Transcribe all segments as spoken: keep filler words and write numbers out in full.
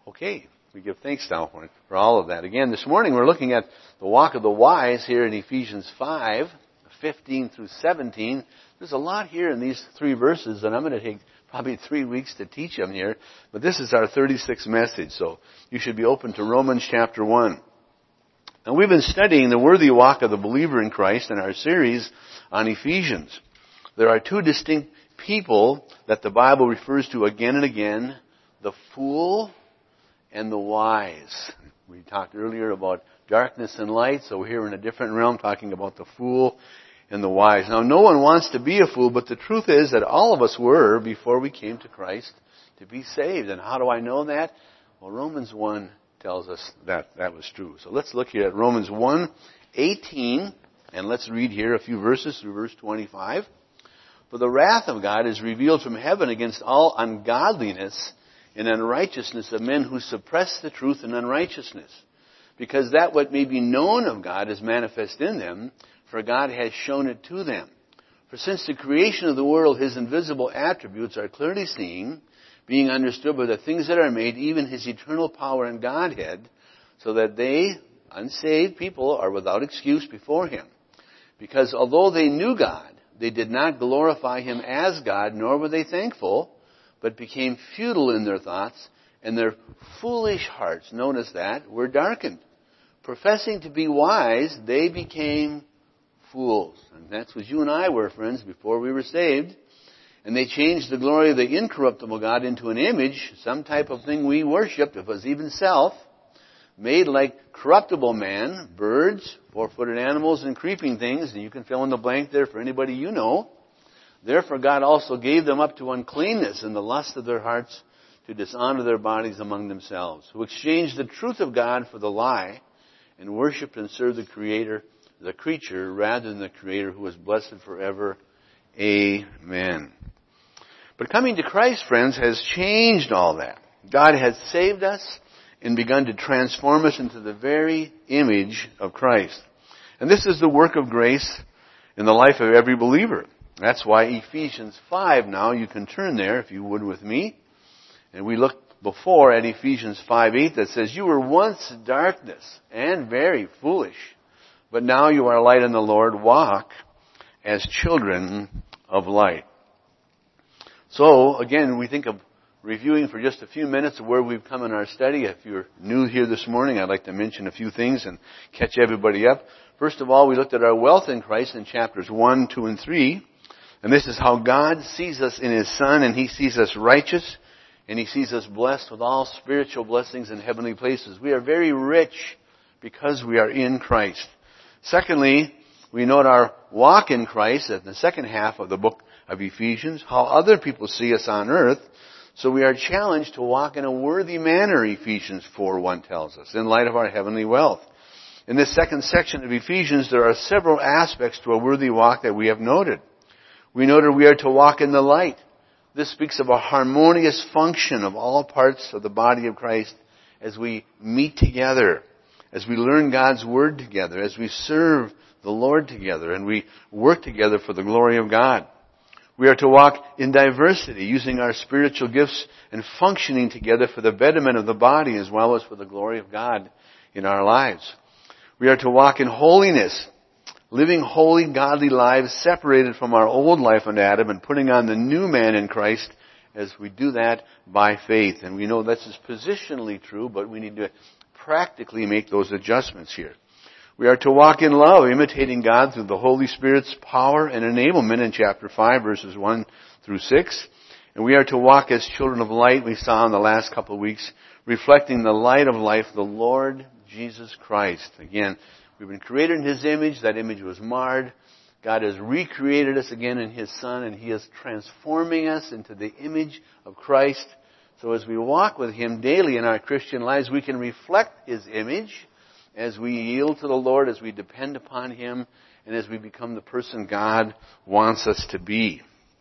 Okay, we give thanks now for, for all of that. Again, this morning we're looking at the walk of the wise here in Ephesians five, fifteen through seventeen. There's a lot here in these three verses, and I'm going to take probably three weeks to teach them here. But this is our thirty-sixth message, so you should be open to Romans chapter one. And we've been studying the worthy walk of the believer in Christ in our series on Ephesians. There are two distinct people that the Bible refers to again and again, the fool and the wise. We talked earlier about darkness and light, so we're here in a different realm talking about the fool and the wise. Now, no one wants to be a fool, but the truth is that all of us were before we came to Christ to be saved. And how do I know that? Well, Romans one tells us that that was true. So let's look here at Romans one eighteen, and let's read here a few verses through verse twenty-five. For the wrath of God is revealed from heaven against all ungodliness and unrighteousness of men who suppress the truth in unrighteousness. Because that what may be known of God is manifest in them, for God has shown it to them. For since the creation of the world, His invisible attributes are clearly seen, being understood by the things that are made, even His eternal power and Godhead, so that they, unsaved people, are without excuse before Him. Because although they knew God, they did not glorify Him as God, nor were they thankful, but became futile in their thoughts, and their foolish hearts, notice that, were darkened. Professing to be wise, they became fools. And that's what you and I were, friends, before we were saved. And they changed the glory of the incorruptible God into an image, some type of thing we worshipped, if it was even self, made like corruptible man, birds, four-footed animals, and creeping things. And you can fill in the blank there for anybody you know. Therefore God also gave them up to uncleanness in the lust of their hearts to dishonor their bodies among themselves, who exchanged the truth of God for the lie and worshipped and served the Creator, the creature, rather than the Creator, who is blessed forever. Amen. But coming to Christ, friends, has changed all that. God has saved us and begun to transform us into the very image of Christ. And this is the work of grace in the life of every believer. That's why Ephesians five now, you can turn there if you would with me. And we looked before at Ephesians five eight that says, you were once darkness and very foolish, but now you are light in the Lord. Walk as children of light. So, again, we think of reviewing for just a few minutes of where we've come in our study. If you're new here this morning, I'd like to mention a few things and catch everybody up. First of all, we looked at our wealth in Christ in chapters one, two, and three. And this is how God sees us in His Son, and He sees us righteous, and He sees us blessed with all spiritual blessings in heavenly places. We are very rich because we are in Christ. Secondly, we note our walk in Christ in the second half of the book of Ephesians, how other people see us on earth. So we are challenged to walk in a worthy manner, Ephesians four one tells us, in light of our heavenly wealth. In this second section of Ephesians, there are several aspects to a worthy walk that we have noted. We noted we are to walk in the light. This speaks of a harmonious function of all parts of the body of Christ as we meet together, as we learn God's Word together, as we serve the Lord together, and we work together for the glory of God. We are to walk in diversity, using our spiritual gifts and functioning together for the betterment of the body as well as for the glory of God in our lives. We are to walk in holiness, living holy, godly lives separated from our old life under Adam and putting on the new man in Christ as we do that by faith. And we know this is positionally true, but we need to practically make those adjustments here. We are to walk in love, imitating God through the Holy Spirit's power and enablement in chapter five, verses one through six. And we are to walk as children of light, we saw in the last couple of weeks, reflecting the light of life, the Lord Jesus Christ. Again, we've been created in His image. That image was marred. God has recreated us again in His Son, and He is transforming us into the image of Christ. So as we walk with Him daily in our Christian lives, we can reflect His image as we yield to the Lord, as we depend upon Him, and as we become the person God wants us to be.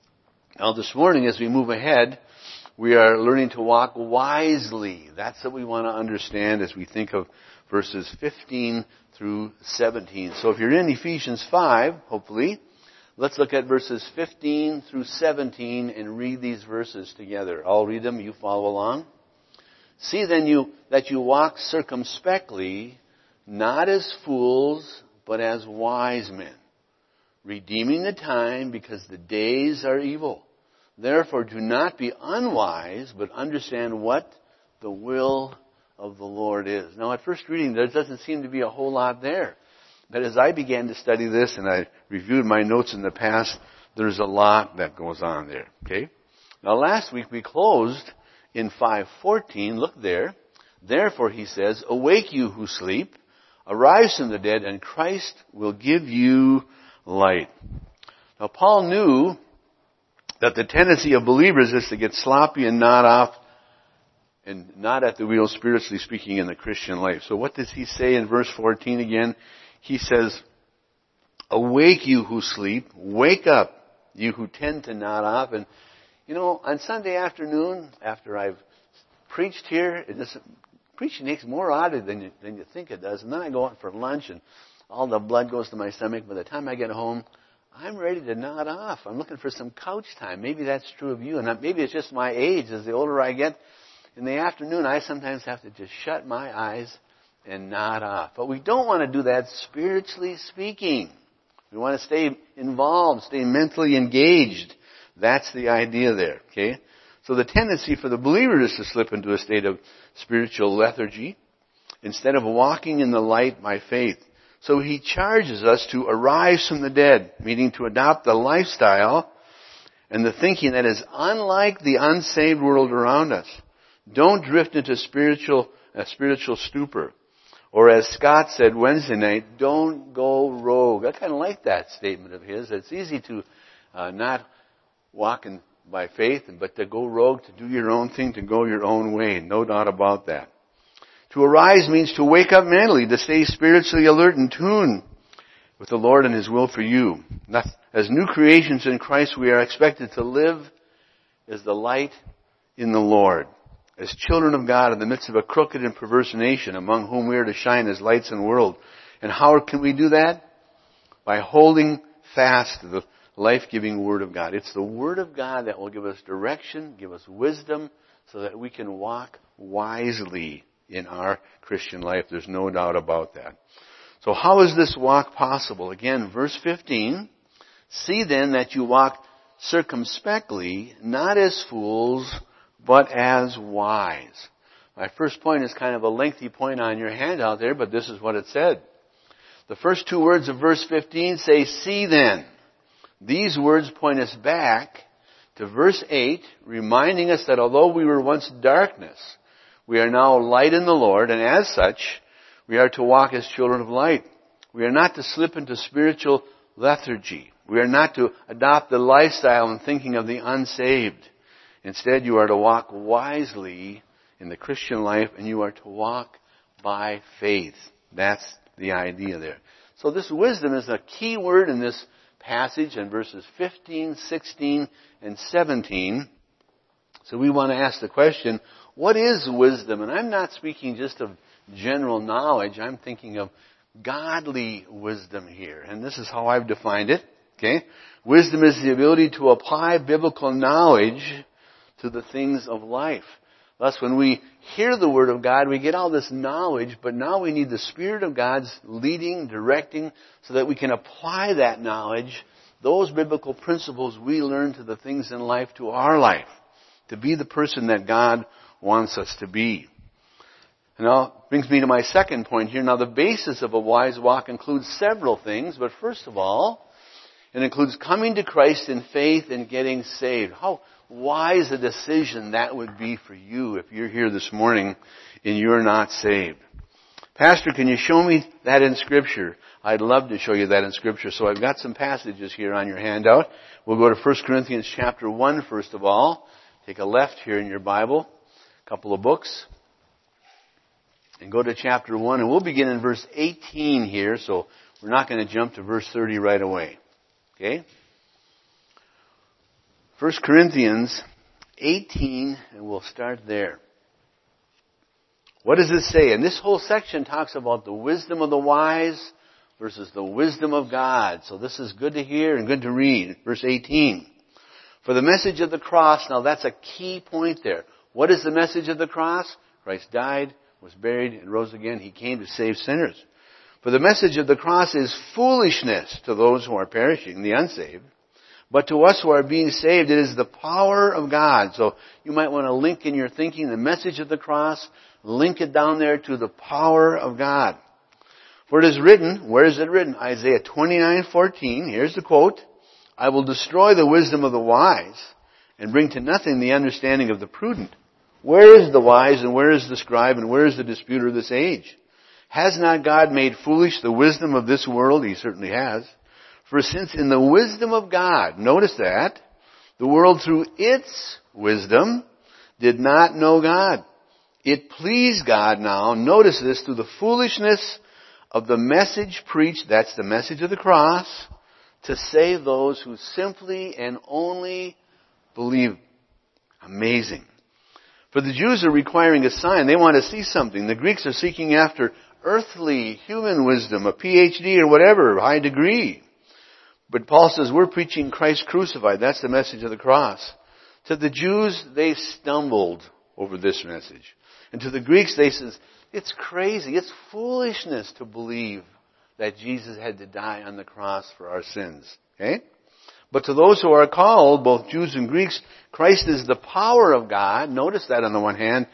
Now this morning, as we move ahead, we are learning to walk wisely. That's what we want to understand as we think of verses fifteen through seventeen. So if you're in Ephesians five, hopefully, let's look at verses fifteen through seventeen and read these verses together. I'll read them, you follow along. See then you that you walk circumspectly, not as fools, but as wise men, redeeming the time because the days are evil. Therefore do not be unwise, but understand what the will of the Lord is. Now at first reading, there doesn't seem to be a whole lot there. But as I began to study this and I reviewed my notes in the past, there's a lot that goes on there. Okay? Now last week we closed in five fourteen. Look there. Therefore, he says, awake you who sleep, arise from the dead, and Christ will give you light. Now Paul knew that the tendency of believers is to get sloppy and nod off and not at the wheel, spiritually speaking, in the Christian life. So what does he say in verse fourteen again? He says, awake you who sleep, wake up, you who tend to nod off. And, you know, on Sunday afternoon, after I've preached here, it just, preaching takes more out of it than you, than you think it does. And then I go out for lunch and all the blood goes to my stomach. By the time I get home, I'm ready to nod off. I'm looking for some couch time. Maybe that's true of you. And maybe it's just my age. As the older I get, in the afternoon, I sometimes have to just shut my eyes and nod off. But we don't want to do that spiritually speaking. We want to stay involved, stay mentally engaged. That's the idea there, okay? So the tendency for the believer is to slip into a state of spiritual lethargy instead of walking in the light by faith. So he charges us to arise from the dead, meaning to adopt the lifestyle and the thinking that is unlike the unsaved world around us. Don't drift into spiritual, a spiritual stupor. Or as Scott said Wednesday night, don't go rogue. I kind of like that statement of his. It's easy to uh, not walk in, by faith, but to go rogue, to do your own thing, to go your own way. No doubt about that. To arise means to wake up mentally, to stay spiritually alert and tuned with the Lord and His will for you. As new creations in Christ, we are expected to live as the light in the Lord. As children of God in the midst of a crooked and perverse nation, among whom we are to shine as lights in the world. And how can we do that? By holding fast to the life-giving Word of God. It's the Word of God that will give us direction, give us wisdom, so that we can walk wisely in our Christian life. There's no doubt about that. So how is this walk possible? Again, verse fifteen. See then that you walk circumspectly, not as fools, but as wise. My first point is kind of a lengthy point on your handout there, but this is what it said. The first two words of verse fifteen say, see then. These words point us back to verse eight, reminding us that although we were once darkness, we are now light in the Lord, and as such, we are to walk as children of light. We are not to slip into spiritual lethargy. We are not to adopt the lifestyle and thinking of the unsaved. Instead, you are to walk wisely in the Christian life, and you are to walk by faith. That's the idea there. So this wisdom is a key word in this passage in verses fifteen, sixteen, and seventeen. So we want to ask the question, what is wisdom? And I'm not speaking just of general knowledge. I'm thinking of godly wisdom here. And this is how I've defined it. Okay? Wisdom is the ability to apply biblical knowledge to the things of life. Thus, when we hear the Word of God, we get all this knowledge, but now we need the Spirit of God's leading, directing, so that we can apply that knowledge, those biblical principles we learn to the things in life, to our life, to be the person that God wants us to be. And now, it brings me to my second point here. Now, the basis of a wise walk includes several things, but first of all, it includes coming to Christ in faith and getting saved. How wise a decision that would be for you if you're here this morning and you're not saved. Pastor, can you show me that in Scripture? I'd love to show you that in Scripture. So I've got some passages here on your handout. We'll go to First Corinthians chapter one first of all. Take a left here in your Bible, a couple of books, and go to chapter one. And we'll begin in verse eighteen here, so we're not going to jump to verse thirty right away. Okay? First Corinthians eighteen, and we'll start there. What does this say? And this whole section talks about the wisdom of the wise versus the wisdom of God. So this is good to hear and good to read. Verse eighteen. For the message of the cross, now that's a key point there. What is the message of the cross? Christ died, was buried, and rose again. He came to save sinners. For the message of the cross is foolishness to those who are perishing, the unsaved. But to us who are being saved, it is the power of God. So you might want to link in your thinking the message of the cross, link it down there to the power of God. For it is written, where is it written? Isaiah twenty-nine fourteen. Here's the quote. I will destroy the wisdom of the wise and bring to nothing the understanding of the prudent. Where is the wise and where is the scribe and where is the disputer of this age? Has not God made foolish the wisdom of this world? He certainly has. For since in the wisdom of God, notice that, the world through its wisdom did not know God. It pleased God now, notice this, through the foolishness of the message preached, that's the message of the cross, to save those who simply and only believe. Amazing. For the Jews are requiring a sign. They want to see something. The Greeks are seeking after earthly, human wisdom, a P H D or whatever, high degree. But Paul says we're preaching Christ crucified. That's the message of the cross. To the Jews, they stumbled over this message. And to the Greeks, they says, it's crazy, it's foolishness to believe that Jesus had to die on the cross for our sins. Okay? But to those who are called, both Jews and Greeks, Christ is the power of God. Notice that on the one hand.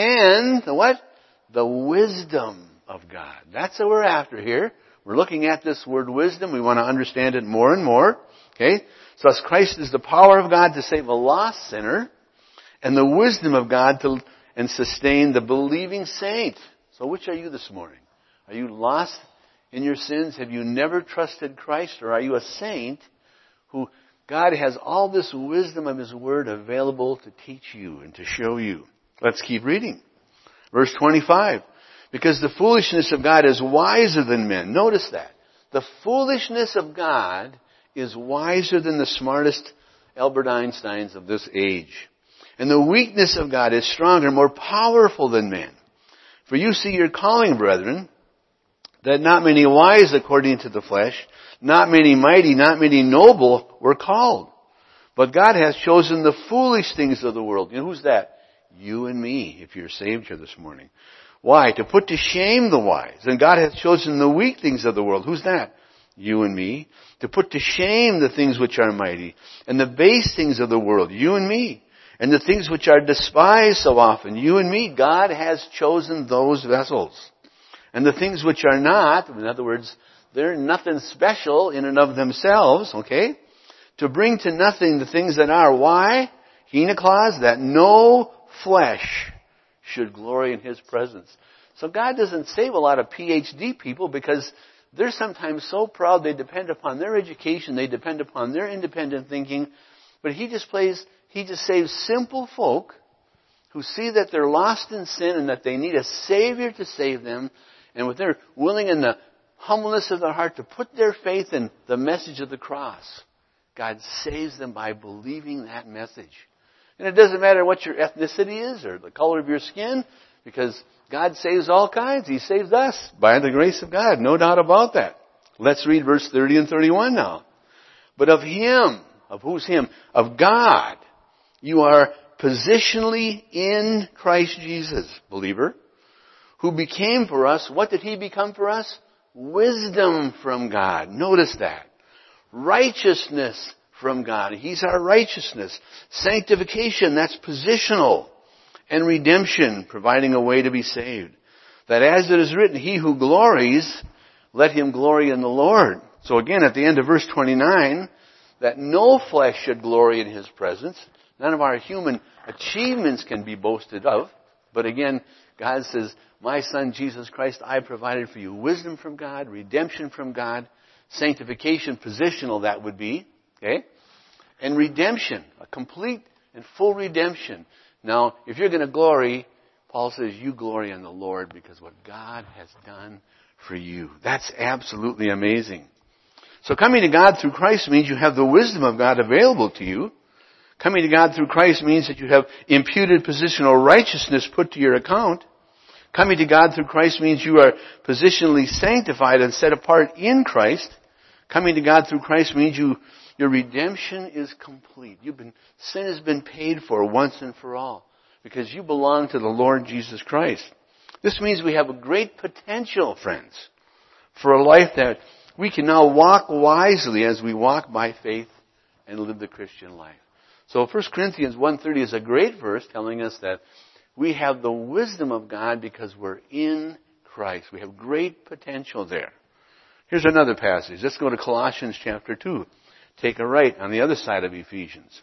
And the what? The wisdom of God. That's what we're after here. We're looking at this word wisdom. We want to understand it more and more. Okay? So as Christ is the power of God to save a lost sinner, and the wisdom of God to and sustain the believing saint. So which are you this morning? Are you lost in your sins? Have you never trusted Christ? Or are you a saint who God has all this wisdom of His Word available to teach you and to show you? Let's keep reading. Verse twenty-five. Because the foolishness of God is wiser than men. Notice that. The foolishness of God is wiser than the smartest Albert Einsteins of this age. And the weakness of God is stronger, more powerful than men. For you see your calling, brethren, that not many wise according to the flesh, not many mighty, not many noble were called. But God has chosen the foolish things of the world. You know, who's that? You and me, if you're saved here this morning. Why? To put to shame the wise. And God hath chosen the weak things of the world. Who's that? You and me. To put to shame the things which are mighty. And the base things of the world. You and me. And the things which are despised so often. You and me. God has chosen those vessels. And the things which are not, in other words, they're nothing special in and of themselves, okay? To bring to nothing the things that are. Why? Hina clause, that no flesh should glory in His presence. So God doesn't save a lot of P H D people because they're sometimes so proud they depend upon their education, they depend upon their independent thinking. But He just plays, He just saves simple folk who see that they're lost in sin and that they need a Savior to save them. And with their willing in the humbleness of their heart to put their faith in the message of the cross, God saves them by believing that message. And it doesn't matter what your ethnicity is or the color of your skin, because God saves all kinds. He saves us by the grace of God. No doubt about that. Let's read verse thirty and thirty-one now. But of Him, of who's Him? Of God, you are positionally in Christ Jesus, believer, who became for us, what did He become for us? Wisdom from God. Notice that. Righteousness from God. He's our righteousness. Sanctification, that's positional. And redemption, providing a way to be saved. That as it is written, he who glories, let him glory in the Lord. So again, at the end of verse twenty-nine, that no flesh should glory in His presence. None of our human achievements can be boasted of. But again, God says, my Son, Jesus Christ, I provided for you wisdom from God, redemption from God, sanctification, positional that would be. Okay? And redemption, a complete and full redemption. Now, if you're going to glory, Paul says you glory in the Lord because what God has done for you. That's absolutely amazing. So coming to God through Christ means you have the wisdom of God available to you. Coming to God through Christ means that you have imputed positional righteousness put to your account. Coming to God through Christ means you are positionally sanctified and set apart in Christ. Coming to God through Christ means you your redemption is complete. You've been, sin has been paid for once and for all. because you belong to the Lord Jesus Christ. This means we have a great potential, friends, for a life that we can now walk wisely as we walk by faith and live the Christian life. So First Corinthians one thirty is a great verse telling us that we have the wisdom of God because we're in Christ. We have great potential there. Here's another passage. Let's go to Colossians chapter two. Take a right on the other side of Ephesians.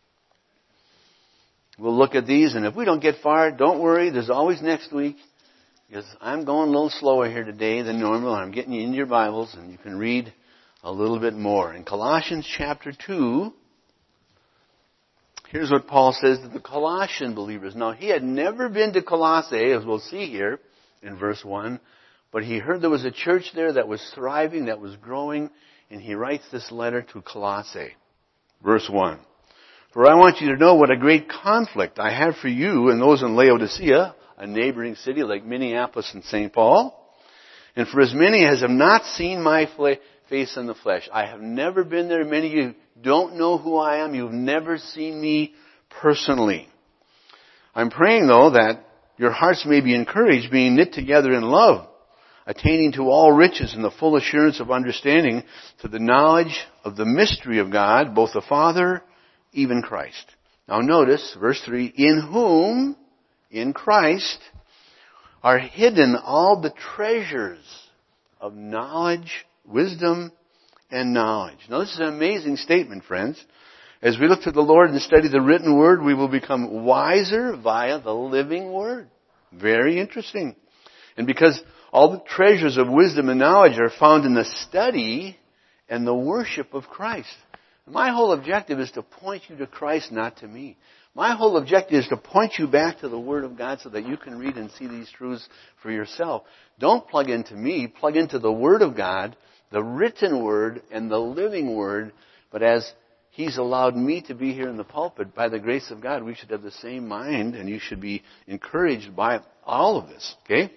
We'll look at these, and if we don't get far, don't worry. There's always next week, because I'm going a little slower here today than normal. I'm getting you into your Bibles, and you can read a little bit more. In Colossians chapter two, here's what Paul says to the Colossian believers. Now, he had never been to Colossae, as we'll see here in verse one, but he heard there was a church there that was thriving, that was growing, and he writes this letter to Colossae. Verse one. For I want you to know what a great conflict I have for you and those in Laodicea, a neighboring city like Minneapolis and Saint Paul, and for as many as have not seen my face in the flesh. I have never been there. Many of you don't know who I am. You've never seen me personally. I'm praying, though, that your hearts may be encouraged, being knit together in love, attaining to all riches and the full assurance of understanding, to the knowledge of the mystery of God, both the Father, even Christ. Now notice, verse three, in whom, in Christ, are hidden all the treasures of knowledge, wisdom, and knowledge. Now this is an amazing statement, friends. As we look to the Lord and study the written word, we will become wiser via the living word. Very interesting. And because all the treasures of wisdom and knowledge are found in the study and the worship of Christ. My whole objective is to point you to Christ, not to me. My whole objective is to point you back to the Word of God so that you can read and see these truths for yourself. Don't plug into me. Plug into the Word of God, the written Word, and the living Word. But as He's allowed me to be here in the pulpit, by the grace of God, we should have the same mind, and you should be encouraged by all of this. Okay?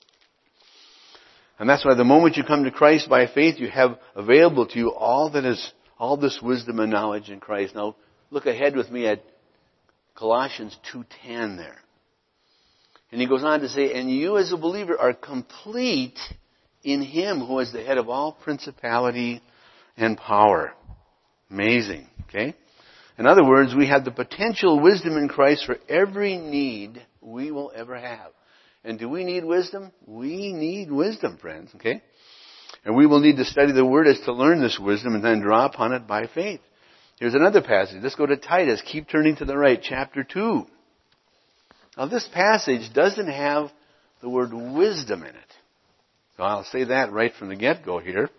And that's why the moment you come to Christ by faith, you have available to you all that is all this wisdom and knowledge in Christ. Now, look ahead with me at Colossians two ten there. And he goes on to say, and you as a believer are complete in Him who is the head of all principality and power. Amazing, okay? In other words, we have the potential wisdom in Christ for every need we will ever have. And do we need wisdom? We need wisdom, friends, okay? And we will need to study the Word as to learn this wisdom and then draw upon it by faith. Here's another passage. Let's go to Titus. Keep turning to the right. Chapter two. Now this passage doesn't have the word wisdom in it. So I'll say that right from the get-go here.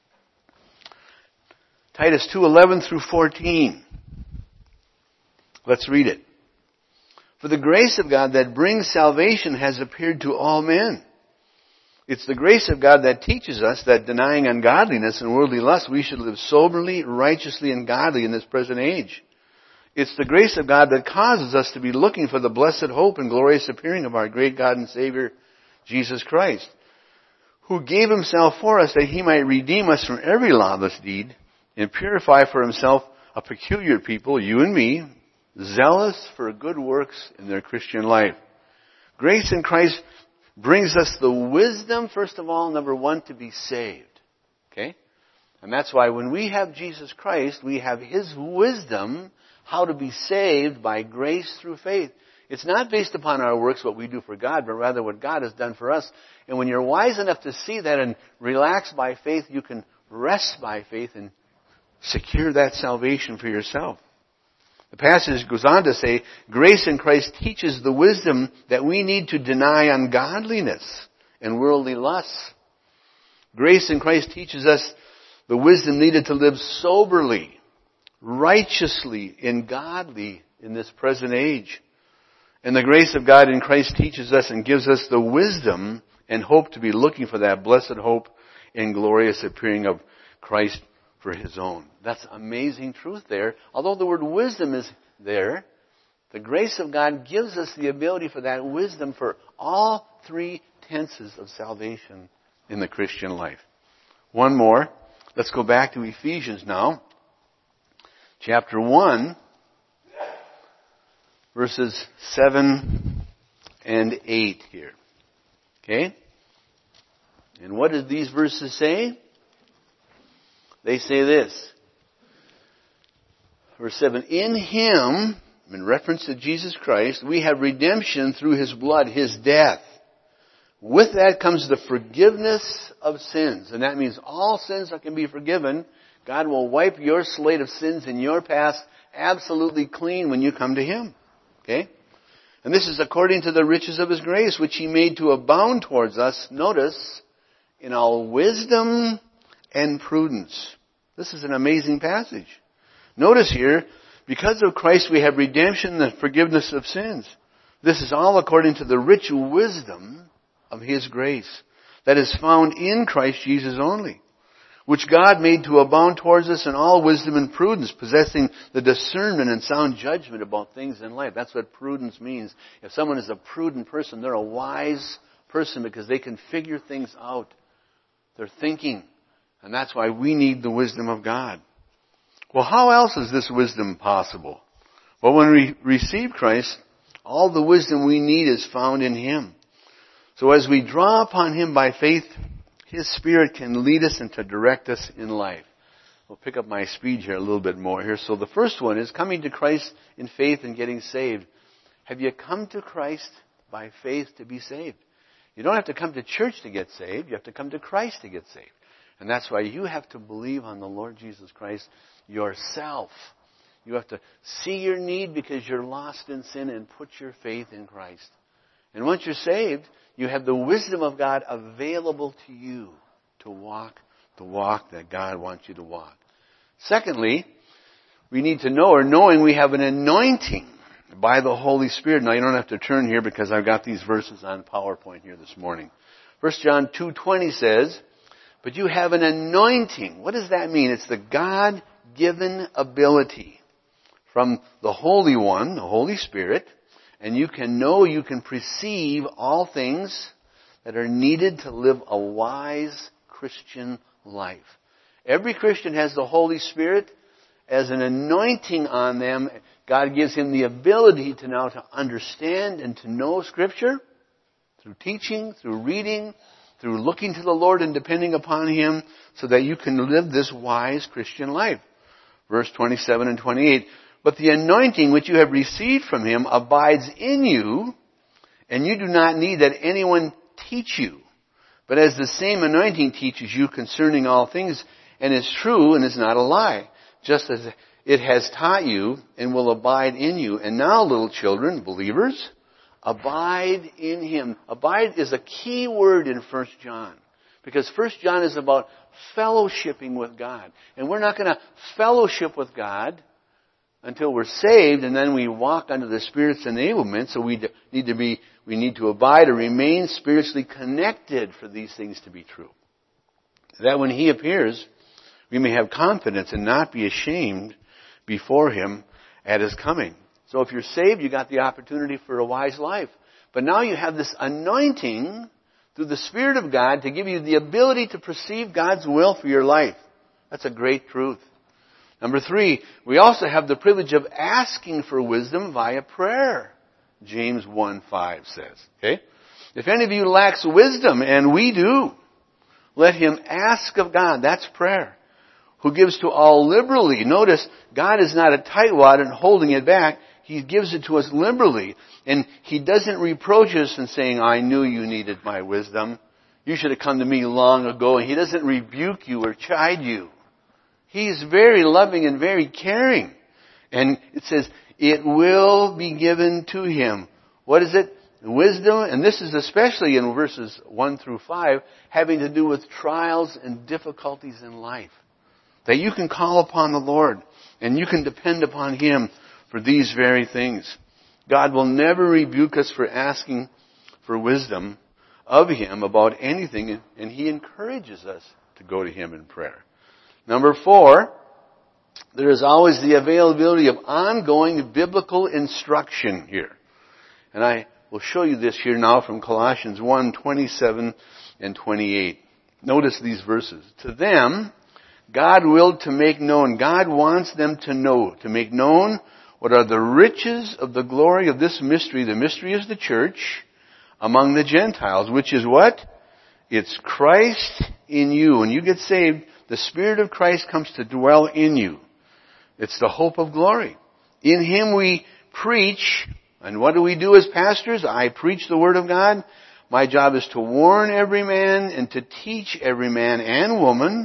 Titus two eleven through fourteen. Let's read it. For the grace of God that brings salvation has appeared to all men. It's the grace of God that teaches us that denying ungodliness and worldly lust, we should live soberly, righteously, and godly in this present age. It's the grace of God that causes us to be looking for the blessed hope and glorious appearing of our great God and Savior, Jesus Christ, who gave Himself for us that He might redeem us from every lawless deed and purify for Himself a peculiar people, you and me, zealous for good works in their Christian life. Grace in Christ brings us the wisdom, first of all, number one, to be saved. Okay? And that's why when we have Jesus Christ, we have His wisdom how to be saved by grace through faith. It's not based upon our works, what we do for God, but rather what God has done for us. And when you're wise enough to see that and relax by faith, you can rest by faith and secure that salvation for yourself. The passage goes on to say, grace in Christ teaches the wisdom that we need to deny ungodliness and worldly lusts. Grace in Christ teaches us the wisdom needed to live soberly, righteously, and godly in this present age. And the grace of God in Christ teaches us and gives us the wisdom and hope to be looking for that blessed hope and glorious appearing of Christ for His own. That's amazing truth there. Although the word wisdom is there, the grace of God gives us the ability for that wisdom for all three tenses of salvation in the Christian life. One more. Let's go back to Ephesians now. Chapter one. verses seven and eight here. Okay? And what did these verses say? They say this. Verse seven, in Him, in reference to Jesus Christ, we have redemption through His blood, His death. With that comes the forgiveness of sins. And that means all sins that can be forgiven. God will wipe your slate of sins in your past absolutely clean when you come to Him. Okay? And this is according to the riches of His grace, which He made to abound towards us, notice, in all wisdom and prudence. This is an amazing passage. Notice here, because of Christ we have redemption and forgiveness of sins. This is all according to the rich wisdom of His grace that is found in Christ Jesus only, which God made to abound towards us in all wisdom and prudence, possessing the discernment and sound judgment about things in life. That's what prudence means. If someone is a prudent person, they're a wise person because they can figure things out. They're thinking. And that's why we need the wisdom of God. Well, how else is this wisdom possible? Well, when we receive Christ, all the wisdom we need is found in Him. So as we draw upon Him by faith, His Spirit can lead us and to direct us in life. We'll pick up my speed here a little bit more here. So the first one is coming to Christ in faith and getting saved. Have you come to Christ by faith to be saved? You don't have to come to church to get saved. You have to come to Christ to get saved. And that's why you have to believe on the Lord Jesus Christ yourself. You have to see your need because you're lost in sin and put your faith in Christ. And once you're saved, you have the wisdom of God available to you to walk the walk that God wants you to walk. Secondly, we need to know, or knowing we have an anointing by the Holy Spirit. Now, you don't have to turn here because I've got these verses on PowerPoint here this morning. First John two twenty says, but you have an anointing. What does that mean? It's the God-given ability from the Holy One, the Holy Spirit, and you can know, you can perceive all things that are needed to live a wise Christian life. Every Christian has the Holy Spirit as an anointing on them. God gives him the ability to now to understand and to know Scripture through teaching, through reading, through looking to the Lord and depending upon Him so that you can live this wise Christian life. Verse twenty-seven and twenty-eight. But the anointing which you have received from Him abides in you, and you do not need that anyone teach you. But as the same anointing teaches you concerning all things, and is true and is not a lie, just as it has taught you and will abide in you. And now, little children, believers, abide in Him. Abide is a key word in First John. Because First John is about fellowshipping with God. And we're not going to fellowship with God until we're saved, and then we walk under the Spirit's enablement. So we need to be, we need to abide or remain spiritually connected for these things to be true. That when He appears, we may have confidence and not be ashamed before Him at His coming. So if you're saved, you got the opportunity for a wise life. But now you have this anointing through the Spirit of God to give you the ability to perceive God's will for your life. That's a great truth. Number three, we also have the privilege of asking for wisdom via prayer. James one five says, okay? If any of you lacks wisdom, and we do, let him ask of God. That's prayer. Who gives to all liberally. Notice, God is not a tightwad and holding it back. He gives it to us liberally. And He doesn't reproach us in saying, I knew you needed my wisdom. You should have come to me long ago. And He doesn't rebuke you or chide you. He's very loving and very caring. And it says, it will be given to him. What is it? Wisdom, and this is especially in verses one through five, having to do with trials and difficulties in life. That you can call upon the Lord and you can depend upon Him for these very things. God will never rebuke us for asking for wisdom of Him about anything, and He encourages us to go to Him in prayer. Number four, there is always the availability of ongoing biblical instruction here. And I will show you this here now from Colossians one twenty-seven and twenty-eight. Notice these verses. To them, God willed to make known, God wants them to know, to make known What are the riches of the glory of this mystery? The mystery is the church among the Gentiles, which is what? It's Christ in you. When you get saved, the Spirit of Christ comes to dwell in you. It's the hope of glory. In Him we preach. And what do we do as pastors? I preach the Word of God. My job is to warn every man and to teach every man and woman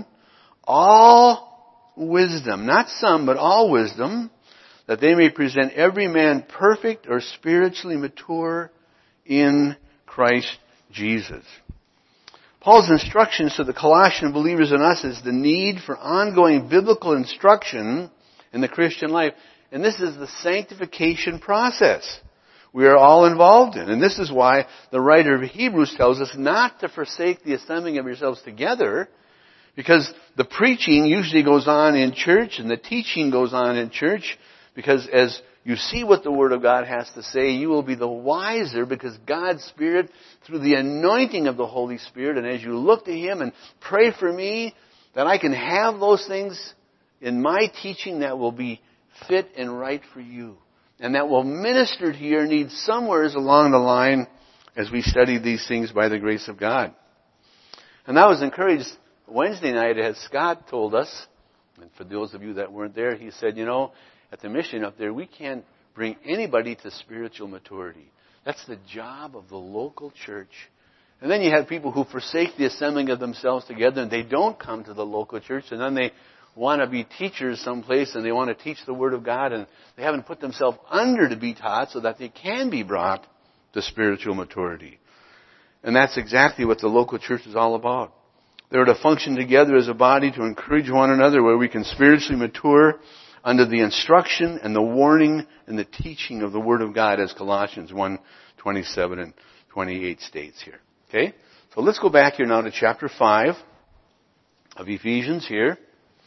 all wisdom. Not some, but all wisdom, that they may present every man perfect or spiritually mature in Christ Jesus. Paul's instructions to the Colossian believers and us is the need for ongoing biblical instruction in the Christian life. And this is the sanctification process we are all involved in. And this is why the writer of Hebrews tells us not to forsake the assembling of yourselves together, because the preaching usually goes on in church and the teaching goes on in church, because as you see what the Word of God has to say, you will be the wiser, because God's Spirit, through the anointing of the Holy Spirit, and as you look to Him and pray for me, that I can have those things in my teaching that will be fit and right for you, and that will minister to your needs somewhere along the line as we study these things by the grace of God. And I was encouraged Wednesday night as Scott told us, and for those of you that weren't there, he said, you know, at the mission up there, we can't bring anybody to spiritual maturity. That's the job of the local church. And then you have people who forsake the assembling of themselves together, and they don't come to the local church, and then they want to be teachers someplace, and they want to teach the Word of God, and they haven't put themselves under to be taught so that they can be brought to spiritual maturity. And that's exactly what the local church is all about. They're to function together as a body to encourage one another, where we can spiritually mature under the instruction and the warning and the teaching of the Word of God, as Colossians one twenty-seven and twenty-eight states here. Okay? So let's go back here now to chapter five of Ephesians here.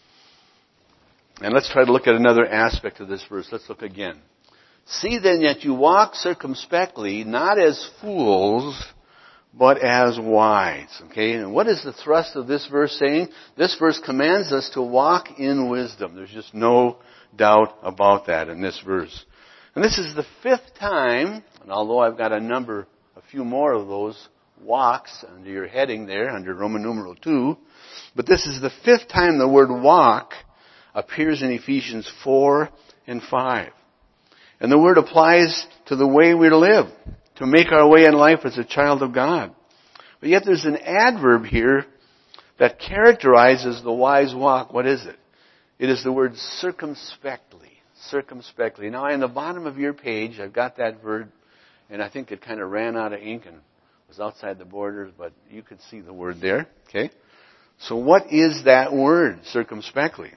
And let's try to look at another aspect of this verse. Let's look again. See then that you walk circumspectly, not as fools, but as wise. Okay? And what is the thrust of this verse saying? This verse commands us to walk in wisdom. There's just no doubt about that in this verse. And this is the fifth time, and although I've got a number, a few more of those walks under your heading there, under Roman numeral two, but this is the fifth time the word walk appears in Ephesians four and five. And the word applies to the way we live, to make our way in life as a child of God. But yet there's an adverb here that characterizes the wise walk. What is it? It is the word circumspectly. Circumspectly. Now, in the bottom of your page, I've got that verb, and I think it kind of ran out of ink and was outside the borders, but you could see the word there. Okay? So what is that word, circumspectly?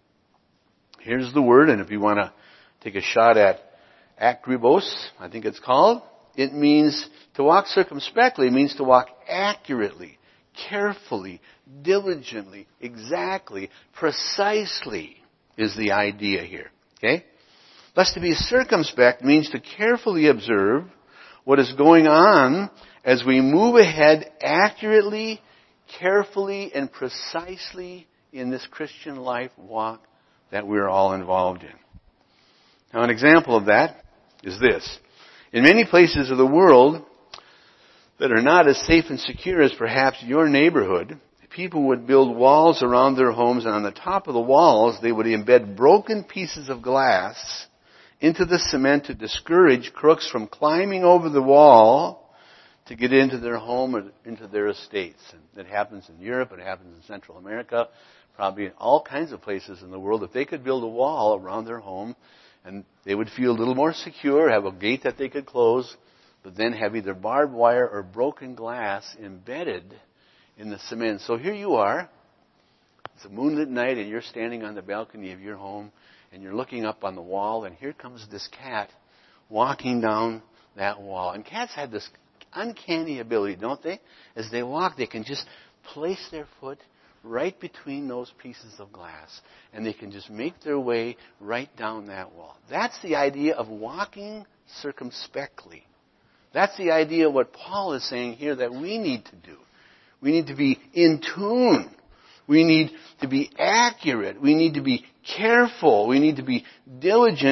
Here's the word, and if you want to take a shot at akribos, I think it's called, it means to walk circumspectly. It means to walk accurately, carefully, diligently, exactly, precisely is the idea here. Okay? Thus, to be circumspect means to carefully observe what is going on as we move ahead accurately, carefully, and precisely in this Christian life walk that we're all involved in. Now, an example of that is this. In many places of the world that are not as safe and secure as perhaps your neighborhood, people would build walls around their homes, and on the top of the walls they would embed broken pieces of glass into the cement to discourage crooks from climbing over the wall to get into their home or into their estates. And it happens in Europe, it happens in Central America, probably in all kinds of places in the world. If they could build a wall around their home, and they would feel a little more secure, have a gate that they could close, but then have either barbed wire or broken glass embedded in the cement. So here you are. It's a moonlit night, and you're standing on the balcony of your home, and you're looking up on the wall, and here comes this cat walking down that wall. And cats have this uncanny ability, don't they? As they walk, they can just place their foot right between those pieces of glass, and they can just make their way right down that wall. That's the idea of walking circumspectly. That's the idea of what Paul is saying here that we need to do. We need to be in tune. We need to be accurate. We need to be careful. We need to be diligent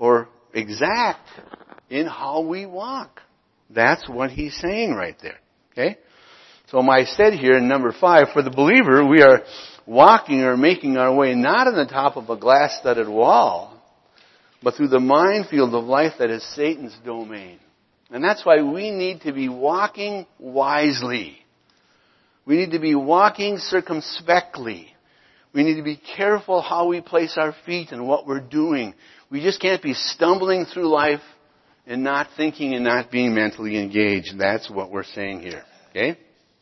or exact in how we walk. That's what he's saying right there. Okay? So I said here in number five, for the believer, we are walking or making our way not on the top of a glass-studded wall, but through the minefield of life that is Satan's domain. And that's why we need to be walking wisely. We need to be walking circumspectly. We need to be careful how we place our feet and what we're doing. We just can't be stumbling through life and not thinking and not being mentally engaged. That's what we're saying here. Okay?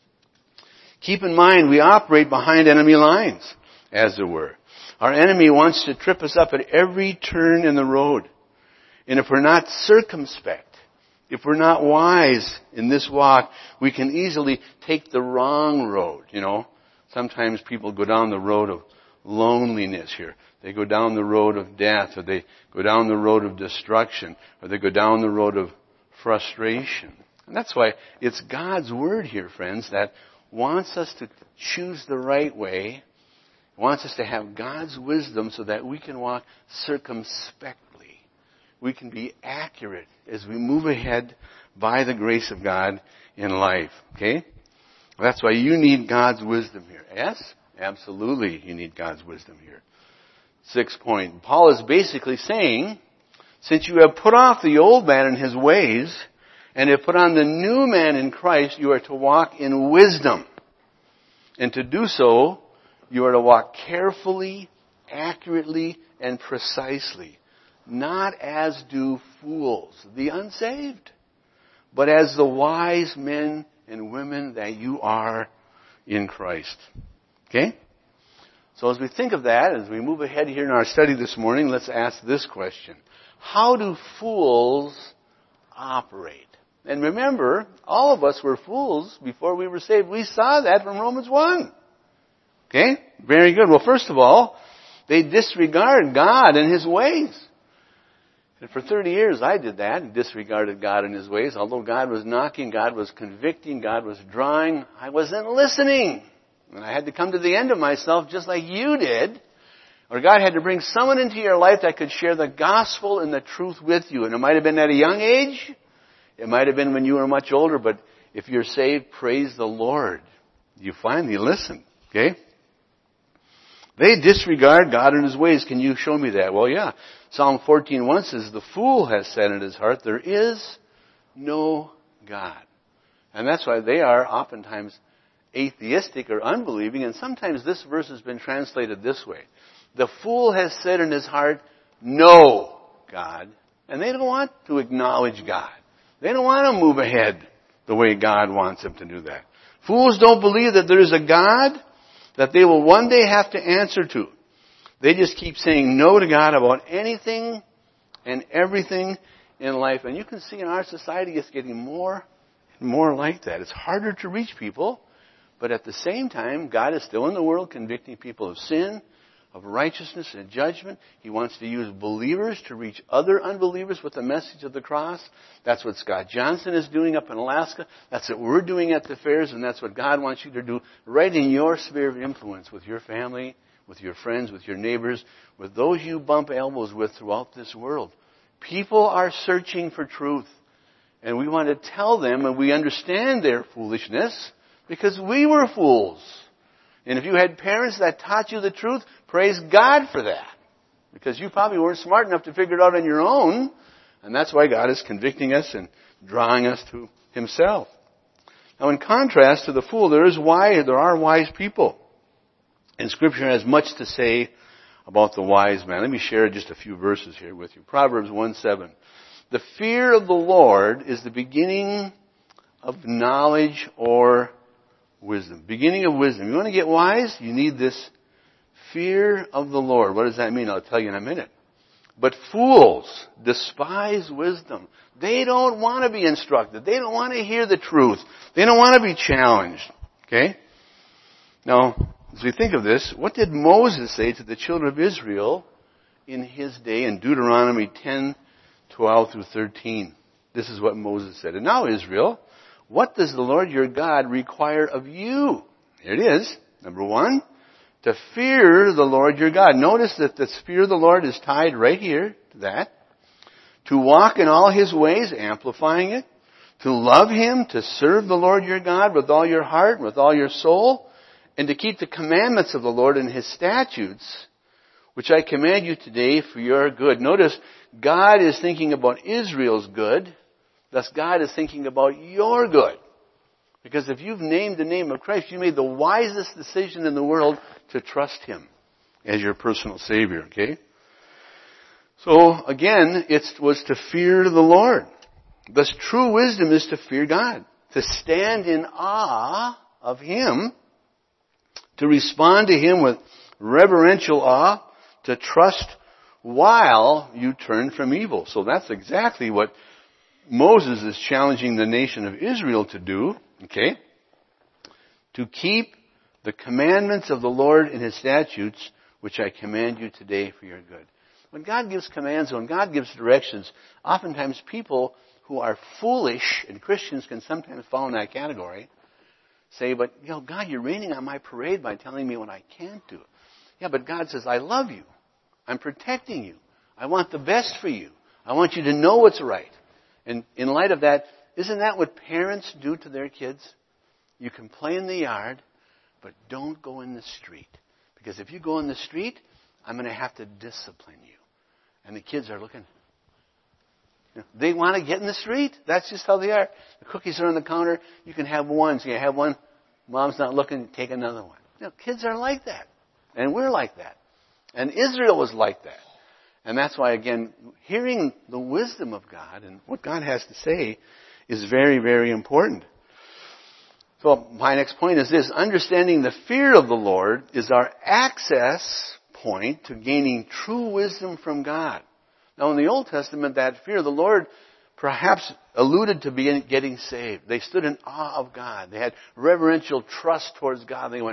Keep in mind, we operate behind enemy lines, as it were. Our enemy wants to trip us up at every turn in the road. And if we're not circumspect, if we're not wise in this walk, we can easily take the wrong road, you know. Sometimes people go down the road of loneliness here. They go down the road of death, or they go down the road of destruction, or they go down the road of frustration. And that's why it's God's Word here, friends, that wants us to choose the right way, wants us to have God's wisdom so that we can walk circumspectly. We can be accurate as we move ahead by the grace of God in life. Okay? That's why you need God's wisdom here. Yes? Absolutely, you need God's wisdom here. Sixth point. Paul is basically saying, since you have put off the old man and his ways, and have put on the new man in Christ, you are to walk in wisdom. And to do so, you are to walk carefully, accurately, and precisely. Not as do fools, the unsaved, but as the wise men and women that you are in Christ. Okay? So as we think of that, as we move ahead here in our study this morning, let's ask this question. How do fools operate? And remember, all of us were fools before we were saved. We saw that from Romans one. Okay? Very good. Well, first of all, they disregard God and His ways. And for thirty years I did that and disregarded God and His ways. Although God was knocking, God was convicting, God was drawing, I wasn't listening. And I had to come to the end of myself just like you did. Or God had to bring someone into your life that could share the gospel and the truth with you. And it might have been at a young age. It might have been when you were much older, but if you're saved, praise the Lord. You finally listen, okay? They disregard God and His ways. Can you show me that? Well, yeah. Psalm fourteen one says, the fool has said in his heart, there is no God. And that's why they are oftentimes atheistic or unbelieving, and sometimes this verse has been translated this way. The fool has said in his heart, no God. And they don't want to acknowledge God. They don't want to move ahead the way God wants them to do that. Fools don't believe that there is a God that they will one day have to answer to. They just keep saying no to God about anything and everything in life. And you can see in our society it's getting more and more like that. It's harder to reach people, but at the same time, God is still in the world convicting people of sin, of righteousness and judgment. He wants to use believers to reach other unbelievers with the message of the cross. That's what Scott Johnson is doing up in Alaska. That's what we're doing at the fairs, and that's what God wants you to do right in your sphere of influence with your family, with your friends, with your neighbors, with those you bump elbows with throughout this world. People are searching for truth, and we want to tell them, and we understand their foolishness because we were fools. And if you had parents that taught you the truth, praise God for that. Because you probably weren't smart enough to figure it out on your own. And that's why God is convicting us and drawing us to Himself. Now in contrast to the fool, there is wise, there are wise people. And Scripture has much to say about the wise man. Let me share just a few verses here with you. Proverbs one seven. The fear of the Lord is the beginning of knowledge or wisdom. Beginning of wisdom. You want to get wise? You need this fear of the Lord. What does that mean? I'll tell you in a minute. But fools despise wisdom. They don't want to be instructed. They don't want to hear the truth. They don't want to be challenged. Okay? Now, as we think of this, what did Moses say to the children of Israel in his day in Deuteronomy ten twelve through thirteen? This is what Moses said. And now, Israel, what does the Lord your God require of you? Here it is. Number one, to fear the Lord your God. Notice that the fear of the Lord is tied right here to that. To walk in all His ways, amplifying it. To love Him, to serve the Lord your God with all your heart, and with all your soul. And to keep the commandments of the Lord and His statutes, which I command you today for your good. Notice, God is thinking about Israel's good. Thus, God is thinking about your good. Because if you've named the name of Christ, you made the wisest decision in the world to trust Him as your personal Savior, okay? So, again, it was to fear the Lord. Thus, true wisdom is to fear God. To stand in awe of Him. To respond to Him with reverential awe. To trust while you turn from evil. So that's exactly what Moses is challenging the nation of Israel to do. Okay? To keep the commandments of the Lord and His statutes, which I command you today for your good. When God gives commands, when God gives directions, oftentimes people who are foolish, and Christians can sometimes fall in that category, say, but, you know, God, you're raining on my parade by telling me what I can't do. Yeah, but God says, I love you. I'm protecting you. I want the best for you. I want you to know what's right. And in light of that, isn't that what parents do to their kids? You can play in the yard, but don't go in the street. Because if you go in the street, I'm going to have to discipline you. And the kids are looking. You know, they want to get in the street. That's just how they are. The cookies are on the counter. You can have one. So you have one. Mom's not looking. Take another one. You know, kids are like that. And we're like that. And Israel was like that. And that's why, again, hearing the wisdom of God and what God has to say is very, very important. So my next point is this. Understanding the fear of the Lord is our access point to gaining true wisdom from God. Now in the Old Testament, that fear of the Lord perhaps alluded to being, getting saved. They stood in awe of God. They had reverential trust towards God. They went,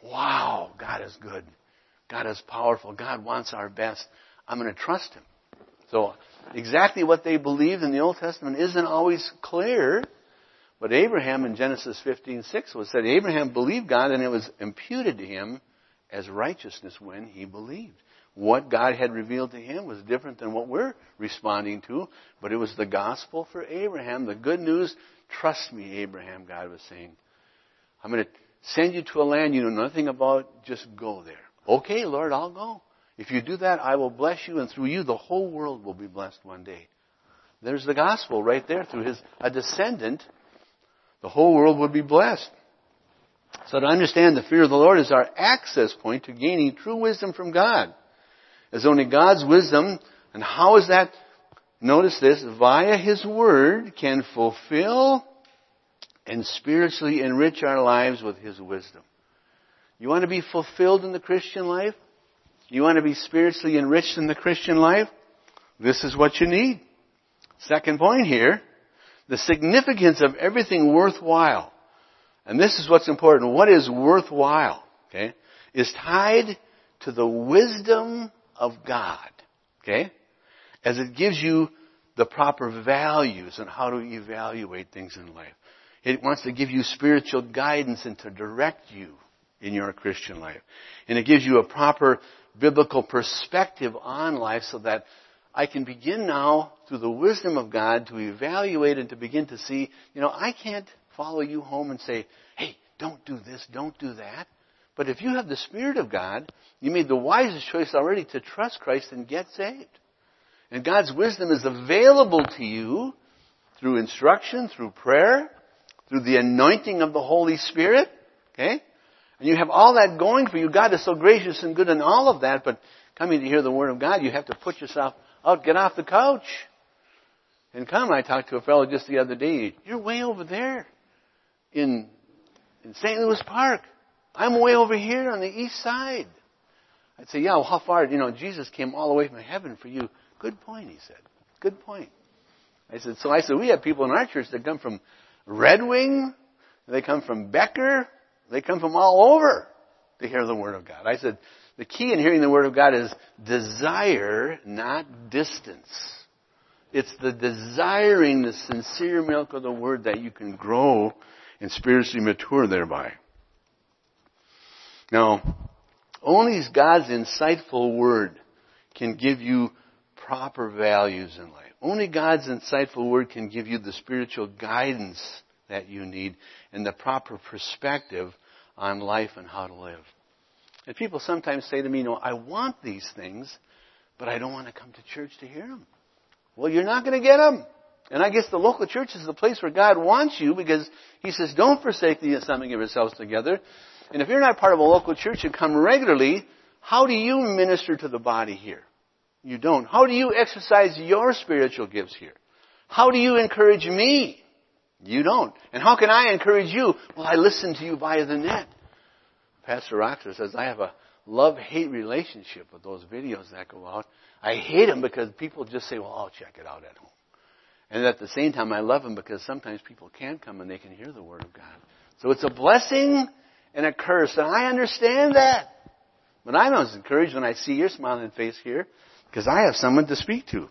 wow, God is good. God is powerful. God wants our best. I'm going to trust Him. So exactly what they believed in the Old Testament isn't always clear. But Abraham in Genesis fifteen six was said, Abraham believed God and it was imputed to him as righteousness when he believed. What God had revealed to him was different than what we're responding to. But it was the gospel for Abraham. The good news, trust me, Abraham, God was saying. I'm going to send you to a land you know nothing about. Just go there. Okay, Lord, I'll go. If you do that, I will bless you, and through you, the whole world will be blessed one day. There's the gospel right there. Through his a descendant, the whole world would be blessed. So to understand the fear of the Lord is our access point to gaining true wisdom from God. As only God's wisdom, and how is that? Notice this, via His Word can fulfill and spiritually enrich our lives with His wisdom. You want to be fulfilled in the Christian life? You want to be spiritually enriched in the Christian life? This is what you need. Second point here, the significance of everything worthwhile. And this is what's important. What is worthwhile, okay, is tied to the wisdom of God, okay, as it gives you the proper values on how to evaluate things in life. It wants to give you spiritual guidance and to direct you in your Christian life. And it gives you a proper biblical perspective on life so that I can begin now, through the wisdom of God, to evaluate and to begin to see, you know, I can't follow you home and say, hey, don't do this, don't do that. But if you have the Spirit of God, you made the wisest choice already to trust Christ and get saved. And God's wisdom is available to you through instruction, through prayer, through the anointing of the Holy Spirit. Okay? And you have all that going for you. God is so gracious and good in all of that, but coming to hear the Word of God, you have to put yourself out, get off the couch, and come. I talked to a fellow just the other day. You're way over there in, in Saint Louis Park. I'm way over here on the east side. I'd say, yeah, well, how far? You know, Jesus came all the way from heaven for you. Good point, he said. Good point. I said, so I said, we have people in our church that come from Red Wing. They come from Becker. They come from all over to hear the Word of God. I said, the key in hearing the Word of God is desire, not distance. It's the desiring, the sincere milk of the Word that you can grow and spiritually mature thereby. Now, only God's insightful Word can give you proper values in life. Only God's insightful word can give you the spiritual guidance that you need and the proper perspective on life and how to live. And people sometimes say to me, you know, I want these things, but I don't want to come to church to hear them. Well, you're not going to get them. And I guess the local church is the place where God wants you, because He says, don't forsake the assembling of yourselves together. And if you're not part of a local church and come regularly, how do you minister to the body here? You don't. How do you exercise your spiritual gifts here? How do you encourage me? You don't. And how can I encourage you? Well, I listen to you via the net. Pastor Roxer says, I have a love-hate relationship with those videos that go out. I hate them because people just say, well, I'll check it out at home. And at the same time, I love them because sometimes people can't come and they can hear the Word of God. So it's a blessing and a curse. And I understand that. But I'm always encouraged when I see your smiling face here, because I have someone to speak to.